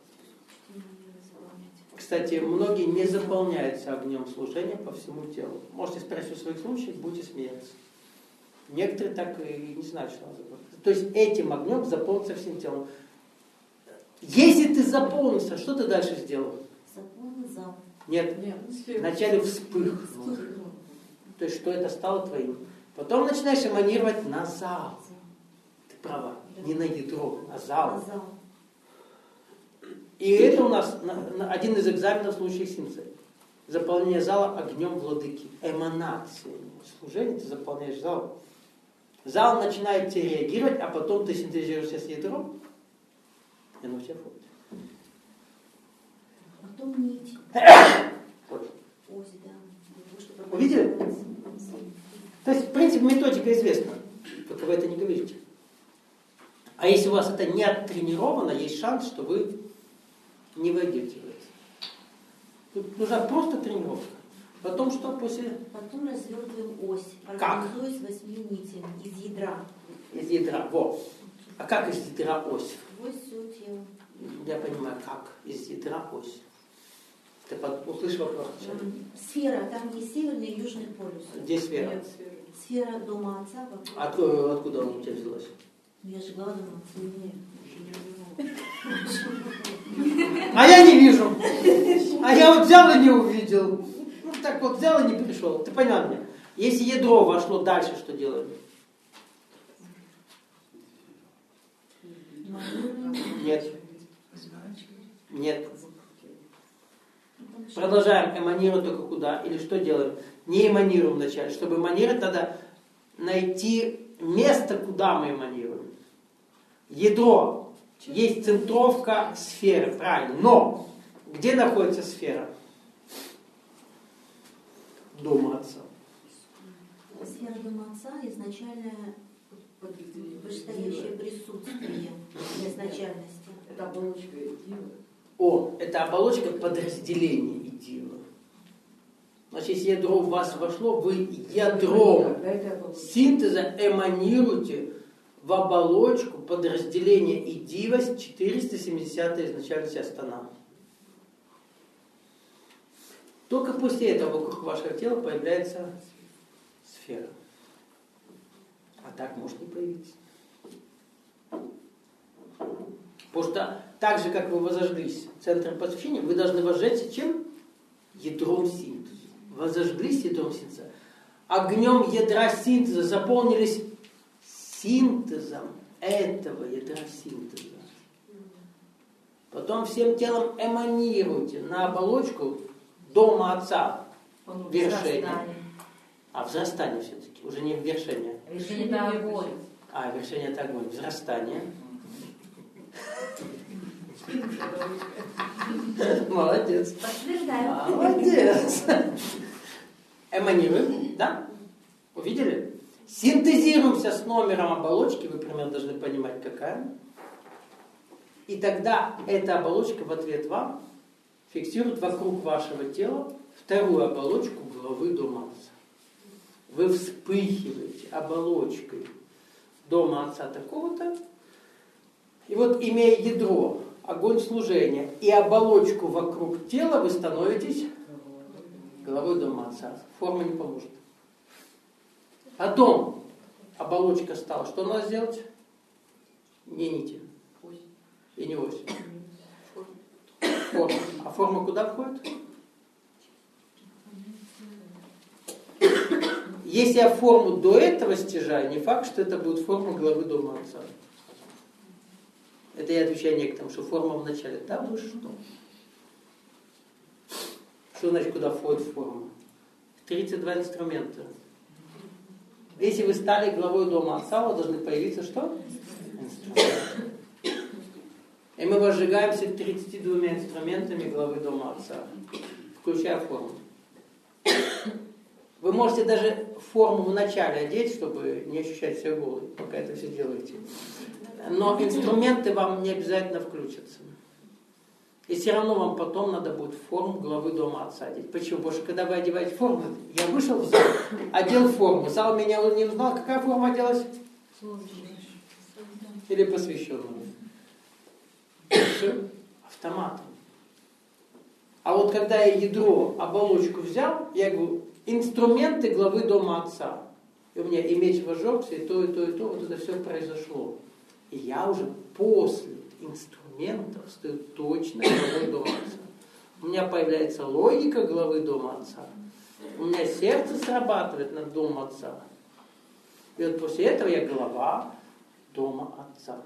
Кстати, многие не заполняются огнем служения по всему телу. Можете спросить в своих случаях, будете смеяться. Некоторые так и не знают, что надо заполнить. То есть этим огнем заполниться всем телом. Если ты заполнился, что ты дальше сделал? Заполнил зал. Нет. Вначале вспыхнул. То есть что это стало твоим. Потом начинаешь эманировать на зал. Ты права. Не на ядро, а зал. И это у нас один из экзаменов в случае синтеза. Заполнение зала огнем владыки. Эманациями. Служение ты заполняешь зал. Зал начинает тебе реагировать, а потом ты синтезируешься с ядром, и оно у тебя входит. Потом нить. Ось, да. Увидели? То есть, в принципе, методика известна. Только вы это не говорите. А если у вас это не оттренировано, есть шанс, что вы не войдете в это. Тут нужна просто тренировка. Потом что после? Потом развертываем ось. Как? Организуясь 8 нитей из ядра. Из ядра. Во. А как из ядра ось? Ось все тело. Я понимаю, как из ядра ось. Ты услышь вопрос. Сфера, там есть северный и южный полюс. Где сфера? Нет, сферы. Сфера дома отца. Откуда она у тебя взялась? Я же глава дома отца. А я не вижу. А я вот взял и не увидел. Ну так вот взял и не пришел. Ты понял меня? Если ядро вошло дальше, что делаем? Нет. Нет. Продолжаем эманировать только куда? Или что делаем? Не эманируем вначале. Чтобы эманировать, надо найти место, куда мы эманируем. Ядро. Есть центровка сферы, правильно. Но где находится сфера? Дома отца. Сфера дома отца изначально вышестоящее присутствие изначальности. Это оболочка дива. О, это оболочка подразделения идила. Значит, если ядро в вас вошло, вы ядром синтеза эманируете в оболочку подразделения идива 470 изначальности Астана. Только после этого вокруг вашего тела появляется сфера. А так может не появиться. Потому что так же, как вы возожглись центром посвящения, вы должны возжечься чем? Ядром синтеза. Возожглись ядром синтеза. Огнем ядра синтеза заполнились синтезом этого ядра синтеза. Потом всем телом эманируйте на оболочку дома отца. Вершение. А взрастание все-таки, уже не вершение. Вершение это огонь. А, вершение это огонь. Взрастание. Молодец. Подтверждаю. Молодец. Эманируем, да? Увидели? Синтезируемся с номером оболочки, вы примерно должны понимать, какая. И тогда эта оболочка в ответ вам фиксирует вокруг вашего тела вторую оболочку главы дома отца. Вы вспыхиваете оболочкой дома отца такого-то. И вот, имея ядро, огонь служения и оболочку вокруг тела, вы становитесь главой дома отца. Форма не поможет. Потом оболочка стала. Что надо сделать? Не нити. И не ось. Форма. А форма куда входит? Если я форму до этого стяжаю, не факт, что это будет форма главы дома отца. Это я отвечаю некоторым, что форма в начале. Да, вы что? Что значит, куда входит форма? 32 инструмента. Если вы стали главой дома отца, у вас должны появиться что? Инструменты. И мы возжигаемся 32 инструментами главы дома отца, включая форму. Вы можете даже форму в начале одеть, чтобы не ощущать себя голой, пока это все делаете. Но инструменты вам не обязательно включатся. И все равно вам потом надо будет форму главы дома отца одеть. Почему? Потому что когда вы одеваете форму, я вышел в зал, одел форму, зал меня не узнал, какая форма оделась? Или посвященная? Все автоматом. А вот когда я ядро, оболочку взял, я говорю, инструменты главы дома отца. И у меня и меч возжегся, и то, вот это все произошло. И я уже после инструментов стою точно главой дома отца. У меня появляется логика главы дома отца. У меня сердце срабатывает над домом отца. И вот после этого я глава дома отца.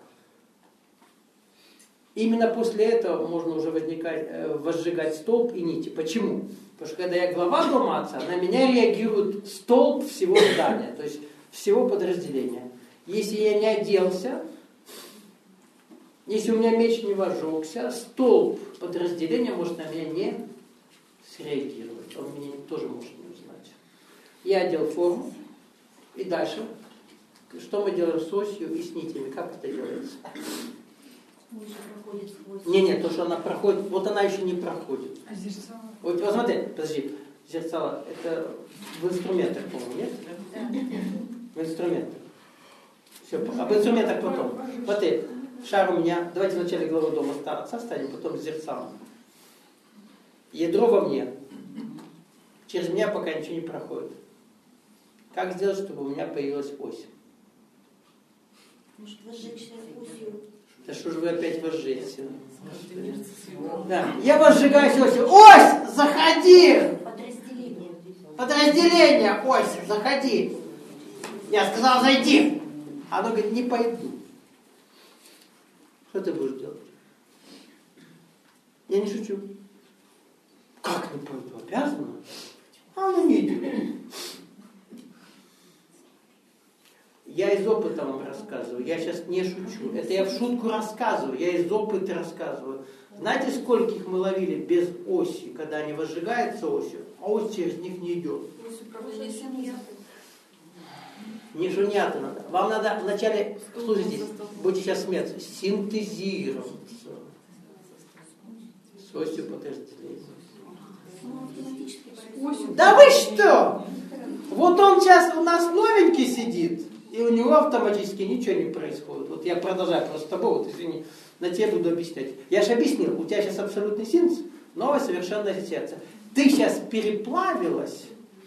Именно после этого можно уже возжигать столб и нити. Почему? Потому что когда я глава дома отца, на меня реагирует столб всего здания, то есть всего подразделения. Если я не оделся, если у меня меч не возжегся, столб подразделения может на меня не среагировать. Он меня тоже может не узнать. Я одел форму, и дальше. Что мы делаем с осью и с нитями? Как это делается? Не, то, что она проходит, вот она еще не проходит. А зерцало? Вот посмотри, подожди, зерцало, это в инструментах, по-моему, нет? Да. В инструментах. Все, об инструментах потом. Смотри, 4. 2 шар у меня, давайте вначале главу дома отца станем, потом с зерцалом. Ядро во мне. Через меня пока ничего не проходит. Как сделать, чтобы у меня появилась ось? Может, возжечься осью? Да что же вы опять возжечься? Да. Я возжигаюсь осью. Ось, заходи! Подразделение. Подразделение, ось, заходи. Я сказал, зайди. Оно говорит, не пойду. Что ты будешь делать? Я не шучу. Как не пойду? Обязана? Она не идет. Я из опыта вам рассказываю. Я сейчас не шучу. Это я в шутку рассказываю. Я из опыта рассказываю. Знаете, скольких мы ловили без оси, когда они возжигаются осью, а ось через них не идет? Не шунята надо. Вам надо вначале, слушайте, будете сейчас смеяться, синтезироваться с осью подразделения. Да вы что? Вот он сейчас у нас новенький сидит, и у него автоматически ничего не происходит. Вот я продолжаю просто с тобой, вот извини, на тебе буду объяснять. Я же объяснил, у тебя сейчас абсолютный синтез, новая совершенная ассоциация. Ты сейчас переплавилась,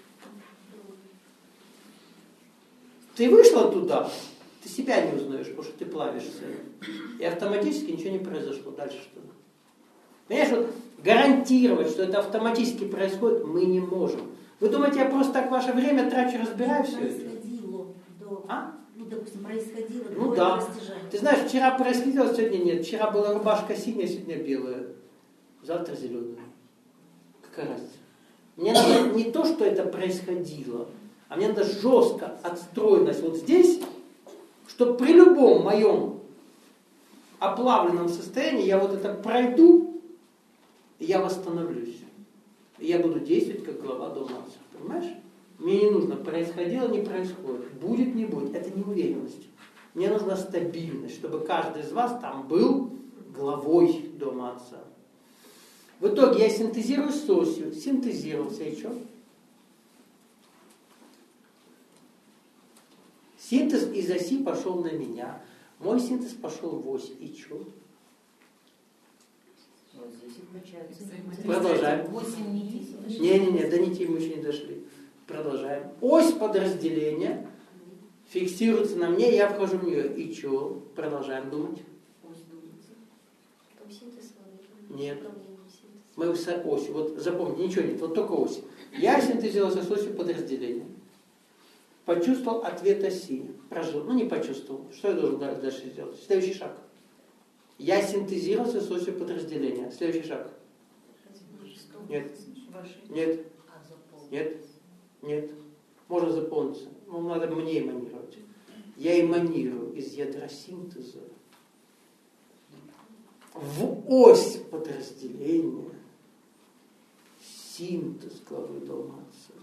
ты вышла туда, ты себя не узнаешь, потому что ты плавишься. И автоматически ничего не произошло. Дальше что? Понимаешь, вот гарантировать, что это автоматически происходит, мы не можем. Вы думаете, я просто так ваше время трачу, разбираю все это? Ну, допустим, происходило до растяжания. Ты знаешь, вчера происходило, сегодня нет. Вчера была рубашка синяя, сегодня белая. Завтра зеленая. Какая разница? Мне надо не то, что это происходило, а мне надо жестко отстроенность вот здесь, чтобы при любом моем оплавленном состоянии я вот это пройду, и я восстановлюсь. И я буду действовать как глава дома отца. Понимаешь? Мне не нужно, происходило, не происходит, будет, не будет. Это не уверенность. Мне нужна стабильность, чтобы каждый из вас там был главой дома отца. В итоге я синтезирую с осью, синтезировался, и что? Синтез из оси пошел на меня. Мой синтез пошел в ось. И что? Вот здесь и включается. Продолжаем. 8 нитей. Не-не-не, до нитей мы еще не дошли. Продолжаем. Ось подразделения фиксируется на мне, я вхожу в нее. И что? Продолжаем думать. Нет. Мы ось. Вот запомните, ничего нет, вот только ось. Я синтезировался с осью подразделения. Почувствовал ответ оси. Прожил. Ну не почувствовал. Что я должен дальше сделать? Следующий шаг. Я синтезировался с осью подразделения. Следующий шаг. Нет. Нет. Нет. Нет. Можно заполниться. Ну, надо мне эманировать. Я эманирую из ядра синтеза в ось подразделения синтез главы дома отца.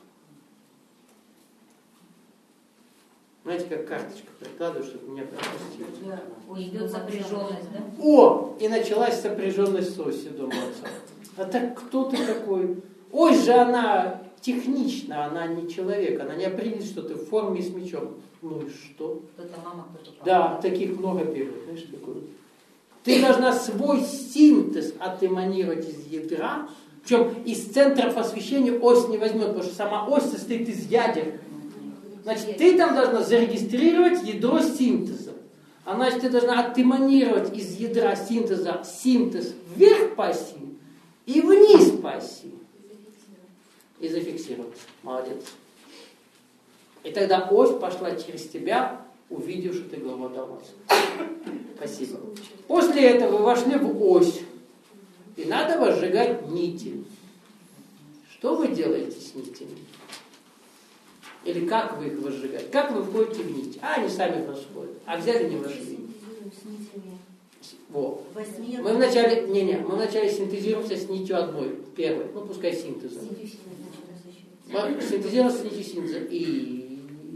Знаете, как карточку прикладываю, чтобы меня пропустить. Идет сопряженность, да? О! И началась сопряженность с осью дома отца. А так кто ты такой? Ось же она технична, она не человек, она не определит, что ты в форме с мечом. Ну и что? Кто-то мама, кто-то папа. Да, таких много бегают, знаешь, такое. Ты должна свой синтез отэманировать из ядра, причем из центра посвящения ось не возьмет, потому что сама ось состоит из ядер. Значит, ты там должна зарегистрировать ядро синтеза. А значит, ты должна отэманировать из ядра синтеза синтез вверх по оси и вниз по оси. И зафиксироваться. Молодец. И тогда ось пошла через тебя, увидев, что ты глава дома отца. Спасибо. После этого вы вошли в ось. И надо возжигать нити. Что вы делаете с нитями? Или как вы их возжигаете? Как вы входите в нити? А, они сами восходят. А взяли, не вошли. Вот. Мы вначале, мы вначале синтезируемся с нитью одной, первой. Ну, пускай синтезом. Мы синтезируемся с нитью синтеза. И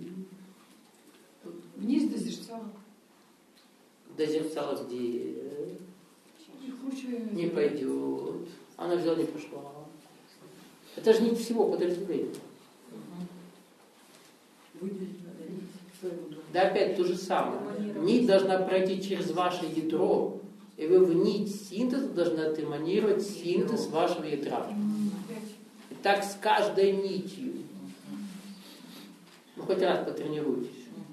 Вниз до зерцала. до зерцала где? Не пойдет. Она взяла, не пошла. Это же нить всего подразделения. Да опять то же самое. Нить должна пройти через ваше ядро, и вы в нить синтеза должны отэманировать синтез вашего ядра. так с каждой нитью. Ну, хоть раз потренируйтесь.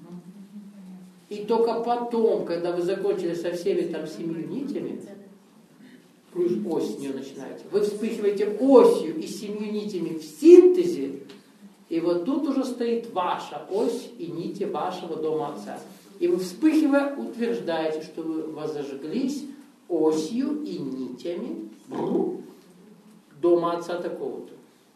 И только потом, когда вы закончили со всеми там 7 нитями, плюс ось с нее начинаете, вы вспыхиваете осью и 7 нитями в синтезе, и вот тут уже стоит ваша ось и нити вашего дома Отца. И вы, вспыхивая, утверждаете, что вы возожглись осью и нитями дома Отца такого-то.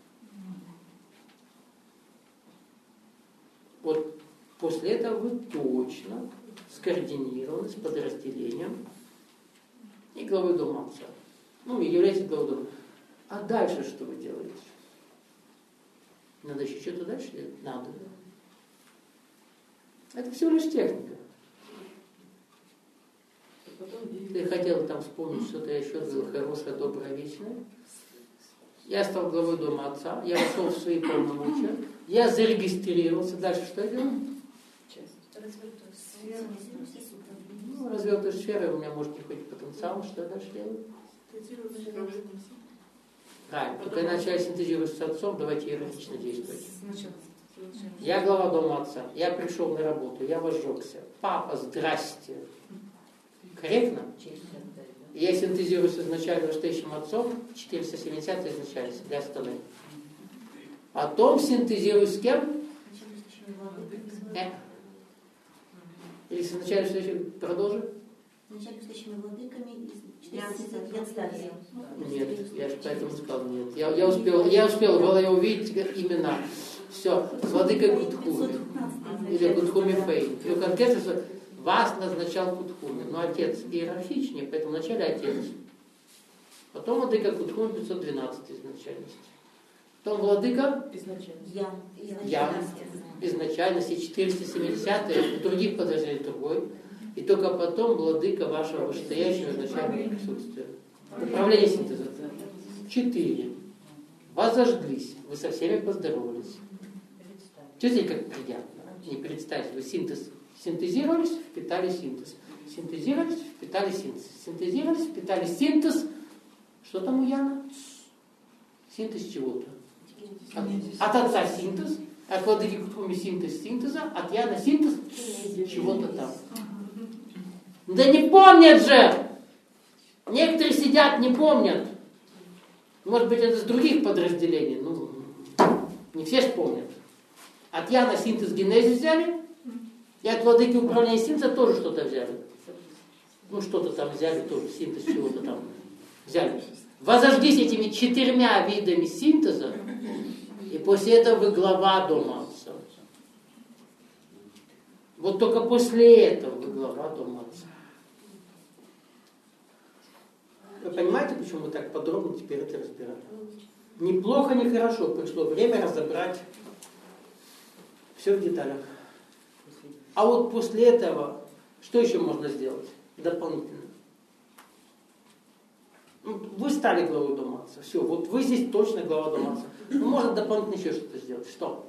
Вот после этого вы точно скоординированы с подразделением и главой дома Отца. Ну, и являетесь главой дома. А дальше что вы делаете? Надо еще что-то дальше делать? Надо. Это всего лишь техника. Ты хотел там вспомнить что-то еще было хорошее, доброе, вечное. Я стал главой дома Отца, я вошел в свои полномочия, я зарегистрировался. Дальше что я делаю? Ну, развертая сфера, у меня может не хватить потенциал, что я дальше делаю? Правильно, только иначе я синтезируюсь с Отцом, давайте иерархично действовать. Я глава дома Отца, я пришел на работу, я возжегся. Папа, здрасте. Корректно? Я синтезируюсь с изначально настоящим Отцом, 470 изначальность для остальных. Потом синтезируюсь с кем? Или с изначально настоящим, продолжим? Начальными настоящими владыками и отстали. Нет, я же поэтому сказал нет. Я успел в голове увидеть имена. Все, с владыкой Кутхуми. Или Кутхуми Фей. И конкретно вас назначал Кутхуми. Но отец иерархичнее, поэтому вначале отец. Потом владыка Кутхуми 512 изначальности. Потом владыка я изначальности 470 других подразделений другой. И только потом владыка вашего вышестоящего изначального присутствия. Управление синтезом. 4. Возожглись. Вы со всеми поздоровались. Чувствуете, как приятно? Не представьте, вы синтезировались, впитали синтез. Синтезировались, впитали синтез. Синтезировались, впитали синтез. Что там у Яна? Синтез чего-то. От Отца синтез, от владыки Кутхуми синтез синтеза, от Яна синтез чего-то там. Да не помнят же! Некоторые сидят, не помнят. Может быть, это с других подразделений. Ну, не все же помнят. От Яна синтез генезис взяли, и от владыки управления синтеза тоже что-то взяли. Ну, что-то там взяли, тоже синтез чего-то там взяли. Возожгись этими 4 видами синтеза, и после этого вы глава дома Отца. Вот только после этого вы глава дома Отца. Вы понимаете, почему мы так подробно теперь это разбираем? Ни плохо, ни хорошо. Пришло время разобрать все в деталях. А вот после этого, что еще можно сделать дополнительно? Вы стали главой дома Отца. Все, вот вы здесь точно глава дома Отца. Ну, можно дополнительно еще что-то сделать. Что?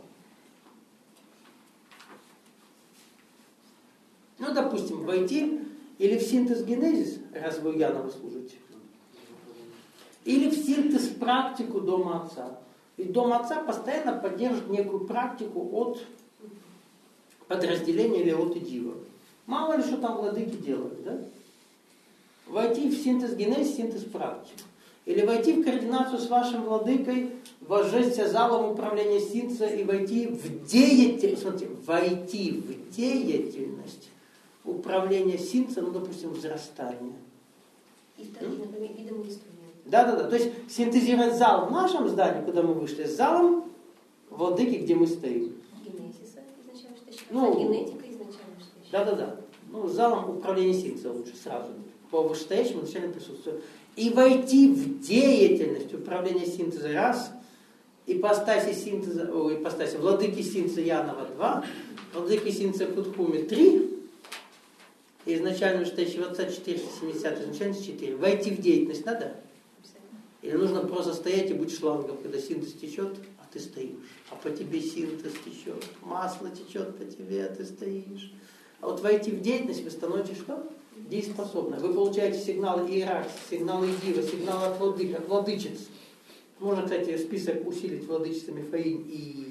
Ну, допустим, войти или в синтез-генезис, раз вы Янову служите, или в синтез-практику дома Отца. Ведь дом Отца постоянно поддерживает некую практику от подразделения или от идива. Мало ли, что там владыки делают, да? Войти в синтез-генез, синтез-практику. Или войти в координацию с вашим владыкой, возжечься залом управления синтеза и войти в деятельность, смотрите, войти в деятельность управления синтеза, ну, допустим, взрастания. И вторые, например, видом инструмента. Да. То есть синтезировать зал в нашем здании, куда мы вышли, с залом владыки, где мы стоим. Генезиса изначально что Ну, генетика изначально что Да. Ну, залом управления синтеза лучше сразу. По вышестоящему начальному присутствию. И войти в деятельность управления синтеза раз, ипостаси владыки синтеза Янова 2, владыки синтеза Кутхуми 3, и изначально вышестоящего Отца 470, изначально 4. Войти в деятельность надо? Или нужно просто стоять и быть шлангом, когда синтез течет, а ты стоишь. А по тебе синтез течет, масло течет по тебе, а ты стоишь. А вот войти в деятельность вы становитесь что? Дееспособны. Вы получаете сигналы иерархии, сигналы идива, сигналы от владык, от владычиц. Можно, кстати, список усилить владычествами Фаинь и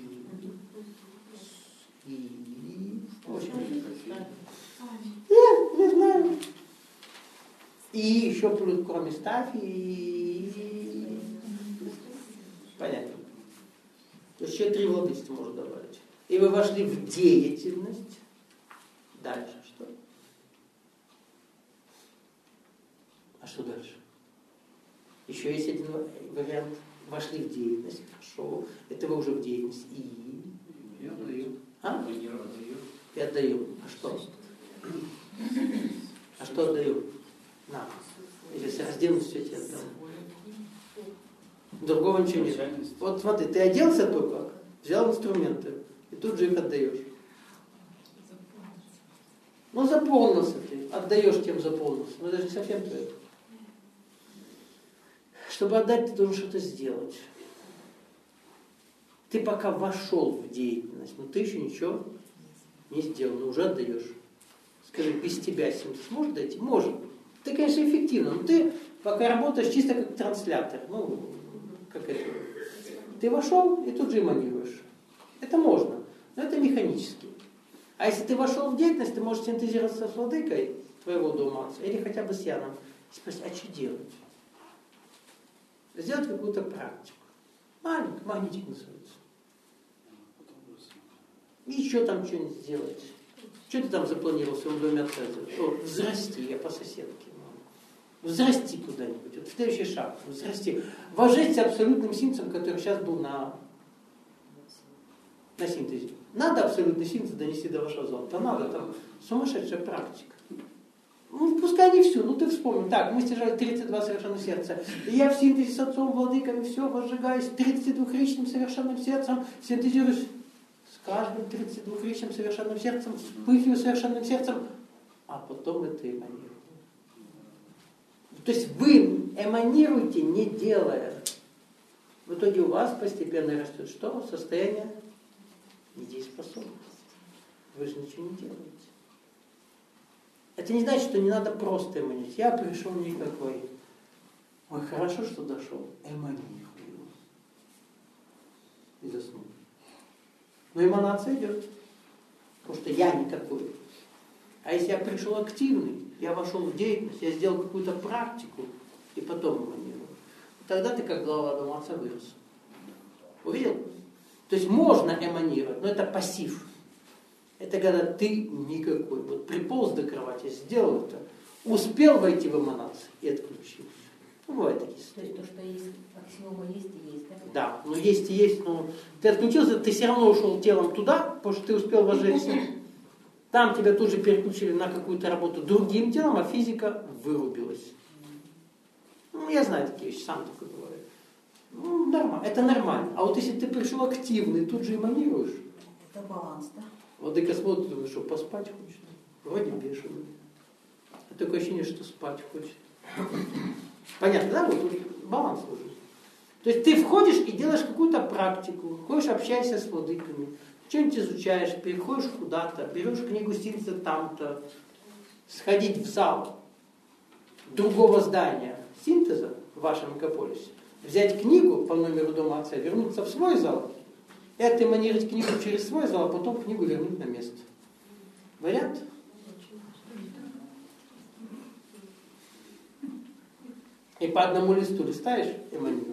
не знаю. И еще плюс, кроме стафи, понятно. То есть еще 3 владычества можно добавить. И вы вошли в деятельность. Дальше что? А что дальше? Еще есть один вариант. Вошли в деятельность, хорошо. Это вы уже в деятельность. И отдаю. А? Отдаю. И отдаю. А что? А что отдаю? На. Если раздел все тебе отдам. Другого ничего нет. Вот смотри, ты оделся только, взял инструменты, и тут же их отдаешь. Ну заполнился ты, отдаешь тем заполнился. Но это же не совсем то. Чтобы отдать, ты должен что-то сделать. Ты пока вошел в деятельность, но ты еще ничего не сделал, но уже отдаешь. Скажи, без тебя синтез сможет дойти? Может. Ты, конечно, эффективно, но ты пока работаешь чисто как транслятор. Ну, как это. Ты вошел и тут же эманируешь. Это можно, но это механически. А если ты вошел в деятельность, ты можешь синтезироваться с владыкой твоего дома или хотя бы с Яном. И спросить, а что делать? Сделать какую-то практику. Маленький, магнитик называется. И еще там что-нибудь сделать. Что ты там запланировал в своем доме отца? Взрасти, я по соседке. Взрасти куда-нибудь. Вот следующий шаг. Взрасти. Вожиться абсолютным синтезом, который сейчас был на синтезе. Надо абсолютный синтез донести до вашего зала. Да надо, там сумасшедшая практика. Ну, пускай не всю, ну ты вспомни. Так, мы стяжали 32 совершенных сердца. И я в синтезе с отцом, владыками, все, возжигаюсь 32-ричным совершенным сердцем, синтезируюсь с каждым 32-ричным совершенным сердцем, вспыхиваю совершенным сердцем, а потом это эманирует. То есть вы эманируете, не делая. В итоге у вас постепенно растет что? Состояние недееспособности. Вы же ничего не делаете. Это не значит, что не надо просто эманировать. Я пришел никакой. Ой, хорошо, что дошел. Эманирую. И заснул. Но эманация идет. Потому что я никакой. А если я пришел активный, я вошел в деятельность, я сделал какую-то практику, и потом эманирую. Тогда ты как глава дома отца вырос. Увидел? То есть можно эманировать, но это пассив. Это когда ты никакой. Вот приполз до кровати, сделал это, успел войти в эманацию и отключился. Ну, бывают такие состояния. То есть то, что есть, аксиома есть и есть, да? Да, ну есть и есть, но ты отключился, ты все равно ушел телом туда, потому что ты успел вложиться. Там тебя тут же переключили на какую-то работу другим телом, а физика вырубилась. Ну, я знаю такие вещи, сам такой бывает. Ну, нормально, это нормально. А вот если ты пришел активный, тут же эманируешь. Это баланс, да? Владыка смотрит, думает, что поспать хочет. Вроде бешеный. А такое ощущение, что спать хочет. Понятно, да? Вот баланс нужен. То есть ты входишь и делаешь какую-то практику, ходишь, общаешься с владыками, что-нибудь изучаешь, переходишь куда-то, берешь книгу синтеза там-то, сходить в зал другого здания синтеза в вашем мегаполисе, взять книгу по номеру дома отца, вернуться в свой зал, и отэманировать книгу через свой зал, а потом книгу вернуть на место. Вариант? И по одному листу листаешь, эманируешь.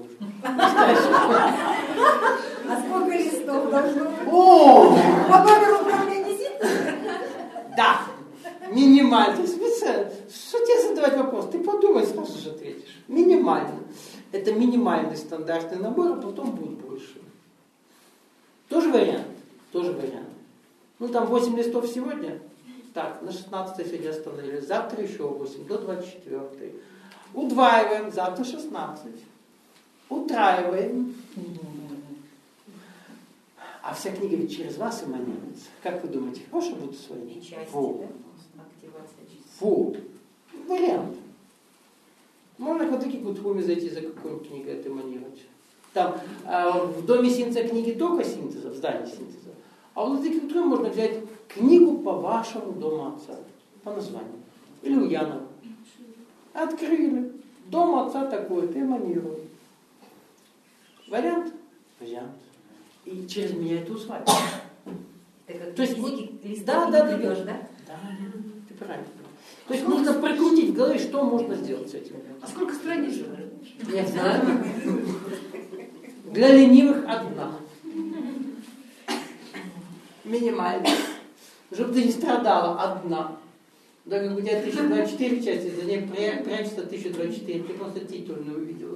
А сколько листов должно быть? О! По номеру управления синтеза? Да! Минимально. Специально. Что тебе задавать вопрос? Ты подумай, сразу же ответишь. Минимально. Это минимальный стандартный набор, а потом будет больше. Тоже вариант? Тоже вариант. Ну там 8 листов сегодня. Так, на 16 сегодня остановились. Завтра еще 8, до 24. Удваиваем, завтра 16. Утраиваем. А вся книга ведь через вас эманируется. Как вы думаете, хорошо будут свои? И части, Фу. да? Активация части. Фу. Вариант. Можно вот такие вот хуми зайти за какую-нибудь книгу отэманировать. Там в доме синтеза книги только синтеза, в здании синтеза. А вот таких книг можно взять книгу по вашему дому отца. По названию. Или у Янова. Открыли. Дом отца такой, ты эманируешь. Вариант? Вариант. И через меня это узнать. Ты как То есть физики вот, листок да, не берешь, да? Да, ты правильно. То есть нужно прокрутить в голове, что можно сделать с этим. А сколько страниц? Не знаю. Для ленивых одна. Минимально. Чтобы ты не страдала, одна. Да, как у тебя 1024 части, за ней прячется 1024, ты просто титульную увидела.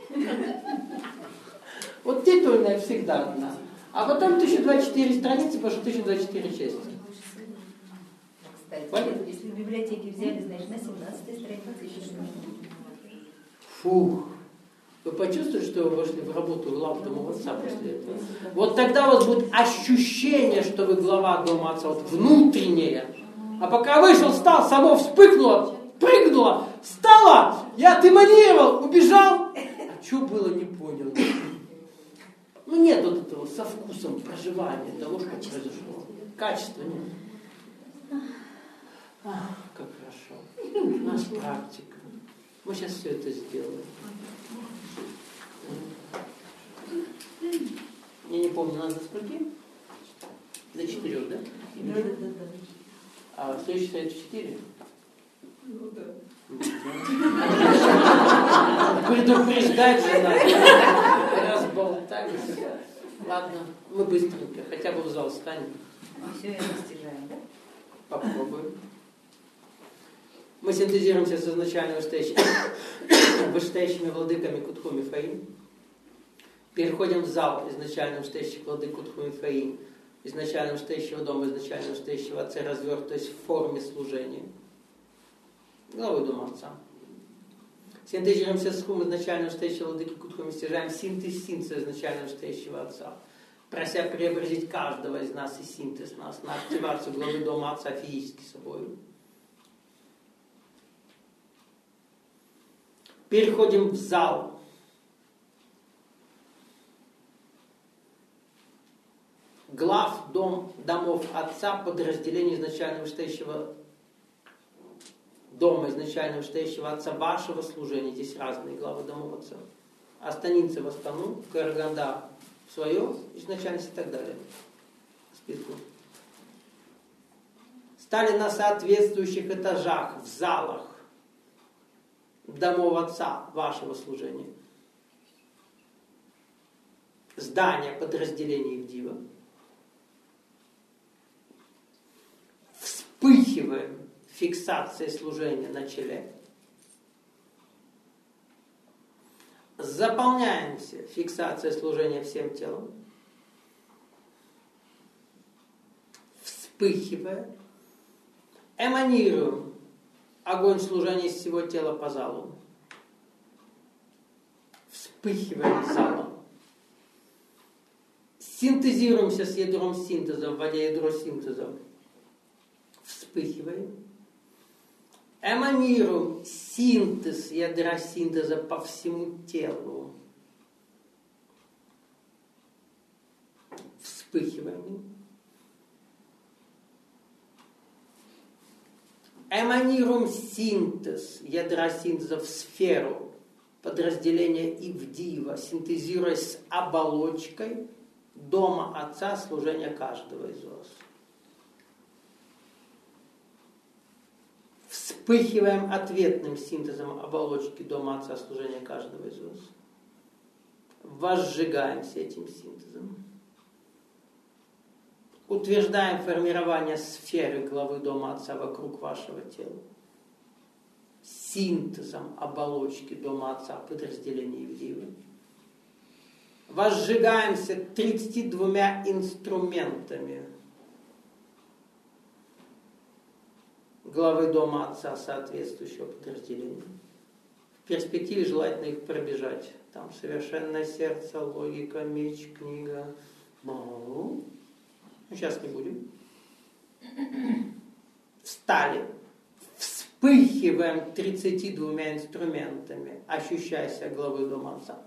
Вот титульная всегда одна. А потом 1024 страницы, потому что 1024 части. Кстати, Понятно? если в библиотеке взяли, значит, на 17-й странице еще нужно. Фух. Вы почувствуете, что вы вошли в работу глав Дома Отца после этого? Вот тогда у вас будет ощущение, что вы глава Дома Отца, вот внутреннее. А пока вышел, встал, само вспыхнуло, прыгнуло, встало, я отэманировал, убежал. А что было, не понял. Ну нет вот этого со вкусом проживания того, что произошло. Качества нет. Ах, как хорошо. У нас практика. Мы сейчас все это сделаем. Я не помню, надо до скольки? До 4, да? Да. А следующий совет в 4? Ну да. Предупреждать же надо. Разболтались. Ладно, мы быстренько. Хотя бы в зал встанем. Все это достижаем, да? Попробуем. Мы синтезируемся с изначально вышестоящими владыками Кутху Мифаим. Переходим в зал изначально вышестоящих владык Кутху Мифаим, изначально вышестоящего дома, изначально вышестоящего Отца, развертываясь в форме служения. Главой Дома Отца. Синтезируемся с хум изначально вышестоящего владыки Кутху Мифаим, стяжаем синтез изначально вышестоящего Отца, прося преобразить каждого из нас и синтез нас на активацию главы Дома Отца физически собой. Переходим в зал. Глав домов Отца, подразделение изначально вышестоящего дома, изначально вышестоящего Отца вашего служения. Здесь разные главы домов Отца. Астанинцы в Астану, Караганда в свое, изначальность и так далее. Списку. Стали на соответствующих этажах, в залах домов Отца вашего служения. Здания подразделений в Дива. Вспыхиваем фиксацией служения на челе. Заполняемся фиксацией служения всем телом. Вспыхивая. Эманируем огонь служения из всего тела по залу. Вспыхиваем залом. Синтезируемся с ядром синтеза, вводя ядро синтеза. Вспыхиваем. Эманируем синтез ядра синтеза по всему телу. Вспыхиваем. Эманируем синтез ядра синтеза в сферу подразделения Ивдива, синтезируясь с оболочкой Дома Отца служения каждого из вас. Вспыхиваем ответным синтезом оболочки Дома Отца служения каждого из вас. Возжигаемся этим синтезом. Утверждаем формирование сферы главы Дома Отца вокруг вашего тела. Синтезом оболочки Дома Отца подразделения Ивдива. Возжигаемся 32 инструментами главы Дома Отца соответствующего подразделения. В перспективе желательно их пробежать. Там совершенное сердце, логика, меч, книга. Ну, сейчас не будем. Встали. Вспыхиваем 32 инструментами, ощущая себя главой Дома Отца.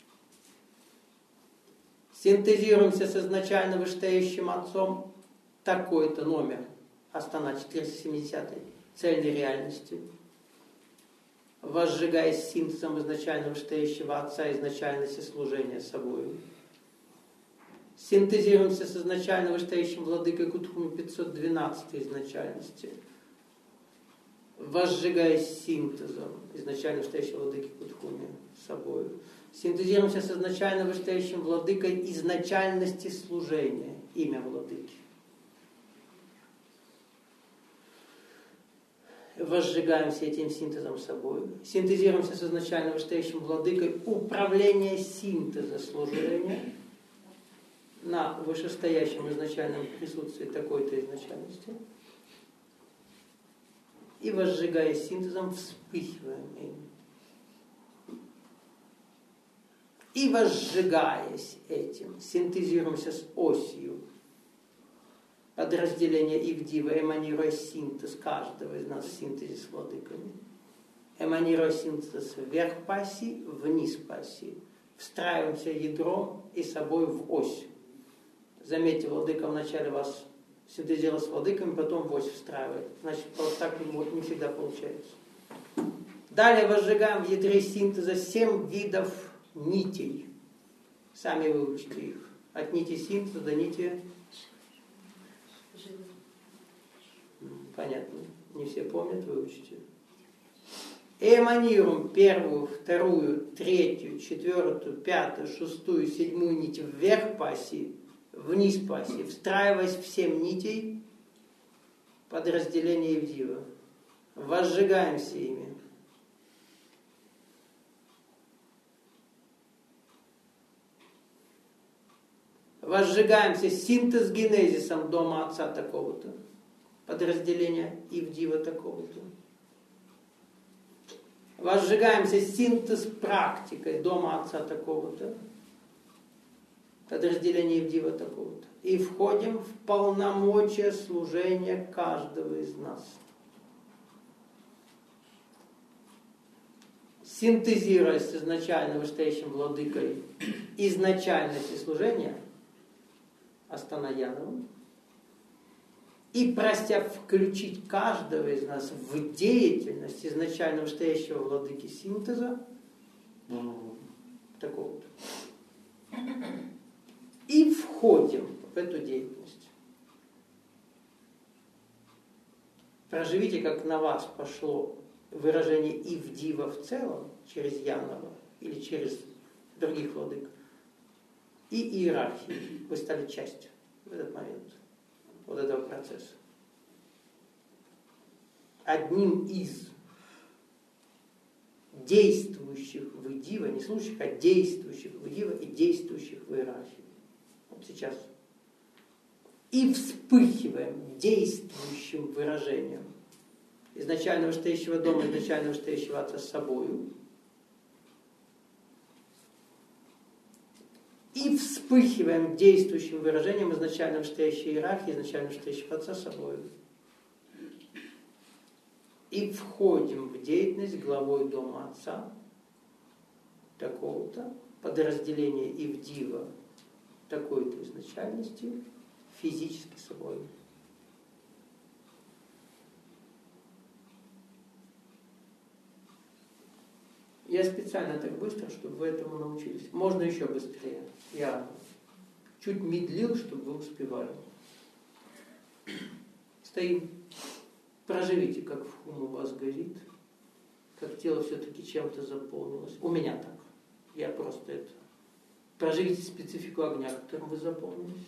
Синтезируемся с изначально вышестоящим Отцом такой-то номер. Астана 470 цельной реальности. возжигаясь синтезом изначально вышестоящего Отца, изначальности служения собой. Синтезируемся с изначально вышестоящим владыкой Кутхуми 512 изначальности, возжигаясь синтезом изначально вышестоящего владыки Кутхуми собой. Синтезируемся с изначально вышестоящим владыкой изначальности служения, имя владыки. Возжигаемся этим синтезом собой. Синтезируемся с изначально вышестоящим владыкой управления синтеза служения на вышестоящем изначальном присутствии такой-то изначальности. И возжигаясь синтезом, вспыхиваем им. И возжигаясь этим, синтезируемся с осью подразделения Ивдива, эманируя синтез каждого из нас в синтезе с владыками. Эманируя синтез вверх по оси, вниз по оси. Встраиваемся ядром и собой в ось. Заметьте, владыка вначале вас синтезировал с владыками, потом в ось встраивает. Значит, вот так не всегда получается. Далее возжигаем в ядре синтеза 7 видов нитей. Сами выучите их. От нити синтеза до нити... Понятно. Не все помнят, выучите. Эманируем первую, вторую, третью, четвертую, пятую, шестую, седьмую нить вверх по оси, вниз по оси, встраиваясь в 7 нитей подразделения Ивдива. Возжигаемся ими. Возжигаемся синтез-генезисом дома Отца такого-то, подразделения Ивдива такого-то. Возжигаемся синтез-практикой дома Отца такого-то, подразделения Ивдива такого-то. И входим в полномочия служения каждого из нас. Синтезируясь с изначально вышестоящим владыкой изначальности служения Астанаяновым, и прося включить каждого из нас в деятельность изначально вышестоящего владыки синтеза, такого-то. И входим в эту деятельность. Проживите, как на вас пошло выражение Ивдива в целом, через Янова или через других владык, и иерархии. Вы стали частью в этот момент вот этого процесса. Одним из действующих в Ивдива, не служащих, а действующих в Ивдива и действующих в иерархии. Вот сейчас. И вспыхиваем действующим выражением изначально вышестоящего дома, изначально вышестоящего Отца с собою. И вспыхиваем действующим выражением изначально вышестоящей иерархии, изначально вышестоящего Отца с собой. И входим в деятельность главой дома Отца такого-то, подразделения Ивдива такой-то изначальности, физически собой. Я специально так быстро, чтобы вы этому научились. Можно еще быстрее. Я чуть медлил, чтобы вы успевали. Стоим. Проживите, как в ум у вас горит, как тело все-таки чем-то заполнилось. У меня так. Я просто это. Проживите специфику огня, которым вы заполнились.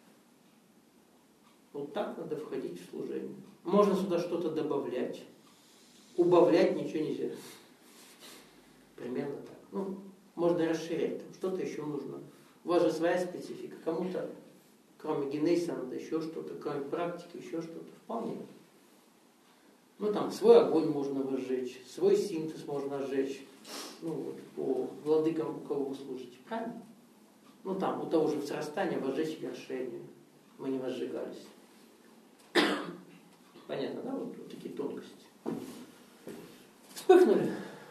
Вот так надо входить в служение. Можно сюда что-то добавлять. Убавлять ничего нельзя. Примерно так. Ну, можно расширять. Там что-то еще нужно. У вас же своя специфика. Кому-то, кроме генезиса, надо еще что-то. Кроме практики, еще что-то. Вполне. Ну, там, свой огонь можно возжечь. Свой синтез можно сжечь. Ну, вот, по владыкам, у кого вы служите. Правильно? Ну, там, у того же срастания возжечь вершение. Мы не возжигались. Понятно, да? Вот такие тонкости. Вспыхнули.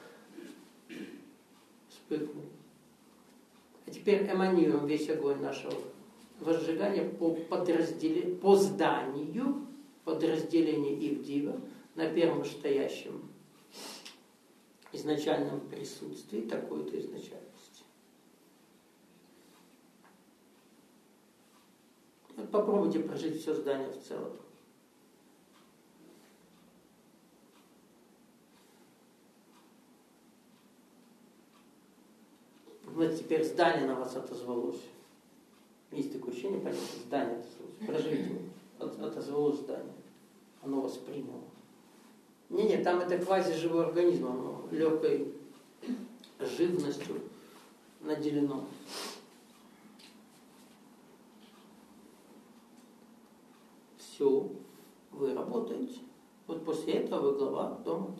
Вспыхнули. А теперь эманируем весь огонь нашего возжигания по зданию подразделения Ивдива на первом вышестоящем изначальном присутствии такой-то изначальности. Вот попробуйте прожить все здание в целом. Вот теперь здание на вас отозвалось. Есть такое ощущение, понятно, здание отозвалось. Проживите, отозвалось здание. Оно вас приняло. Не, там это квазиживой организм, оно легкой живностью наделено. Все, вы работаете. Вот после этого вы глава дома.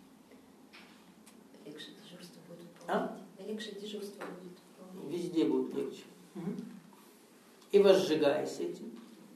Легче дежурство будет выполнять. А? Легче дежурство будет выполнять. Везде будет легче. И возжигаясь этим.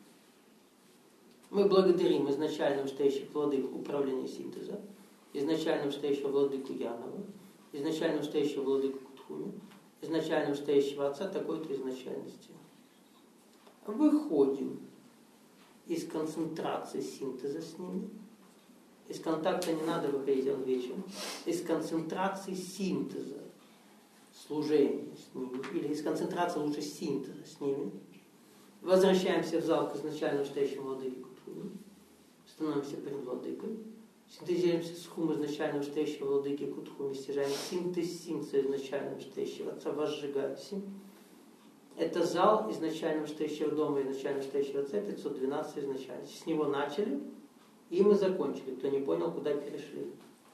Мы благодарим изначально стоящих владык управления синтеза, изначально стоящего владыку Янова, изначально стоящего владыку Кутхуми, изначально стоящего отца такой-то изначальности. Выходим из концентрации синтеза с ними. Из контакта не надо выходить, он вечером. Из концентрации синтеза, служения с ними, или из концентрации лучше синтеза с ними. Возвращаемся в зал к изначально стоящему владыке Кутхуми. Становимся перед владыкой. Синтезируемся с хум изначально стоящего владыки Кутхуми. Стяжаем синтез синтеза изначально стоящего отца. Возжигаемся. Это зал изначально стоящего дома, изначально стоящего отца, 512 изначально. С него начали, и мы закончили. Кто не понял, куда перешли.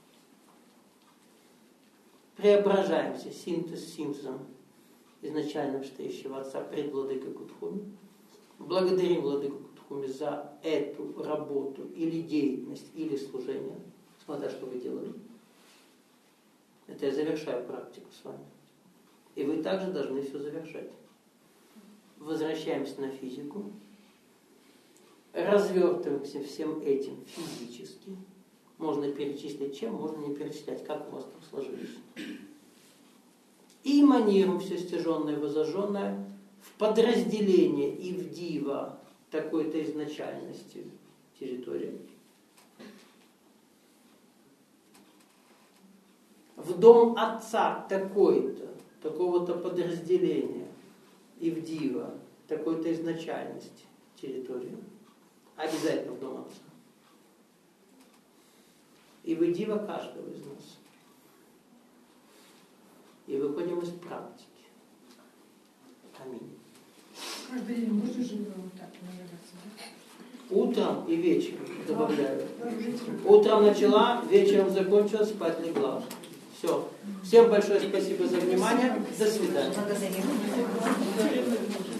Преображаемся синтез синтезом изначально стоящего отца пред владыкой Кутхуми. Благодарим владыку Кутхуми за эту работу или деятельность, или служение. Смотря, что вы делали. Это я завершаю практику с вами. И вы также должны все завершать. Возвращаемся на физику. Развертываемся всем этим физически. Можно перечислить чем, можно не перечислять, как у вас там сложилось. И эманируем все стяженное и возожженное в подразделение и в дива такой-то изначальности территории. В дом отца такой-то, такого-то подразделения и в дива такой-то изначальности территории. Обязательно в дом отца. И в дива каждого из нас. И выходим из практики. Аминь. Каждый день можно же вот так наливаться, да? Утром и вечером добавляю. Утром начала, вечером закончила, спать легла. Все. Всем большое спасибо за внимание. До свидания. Благодарим.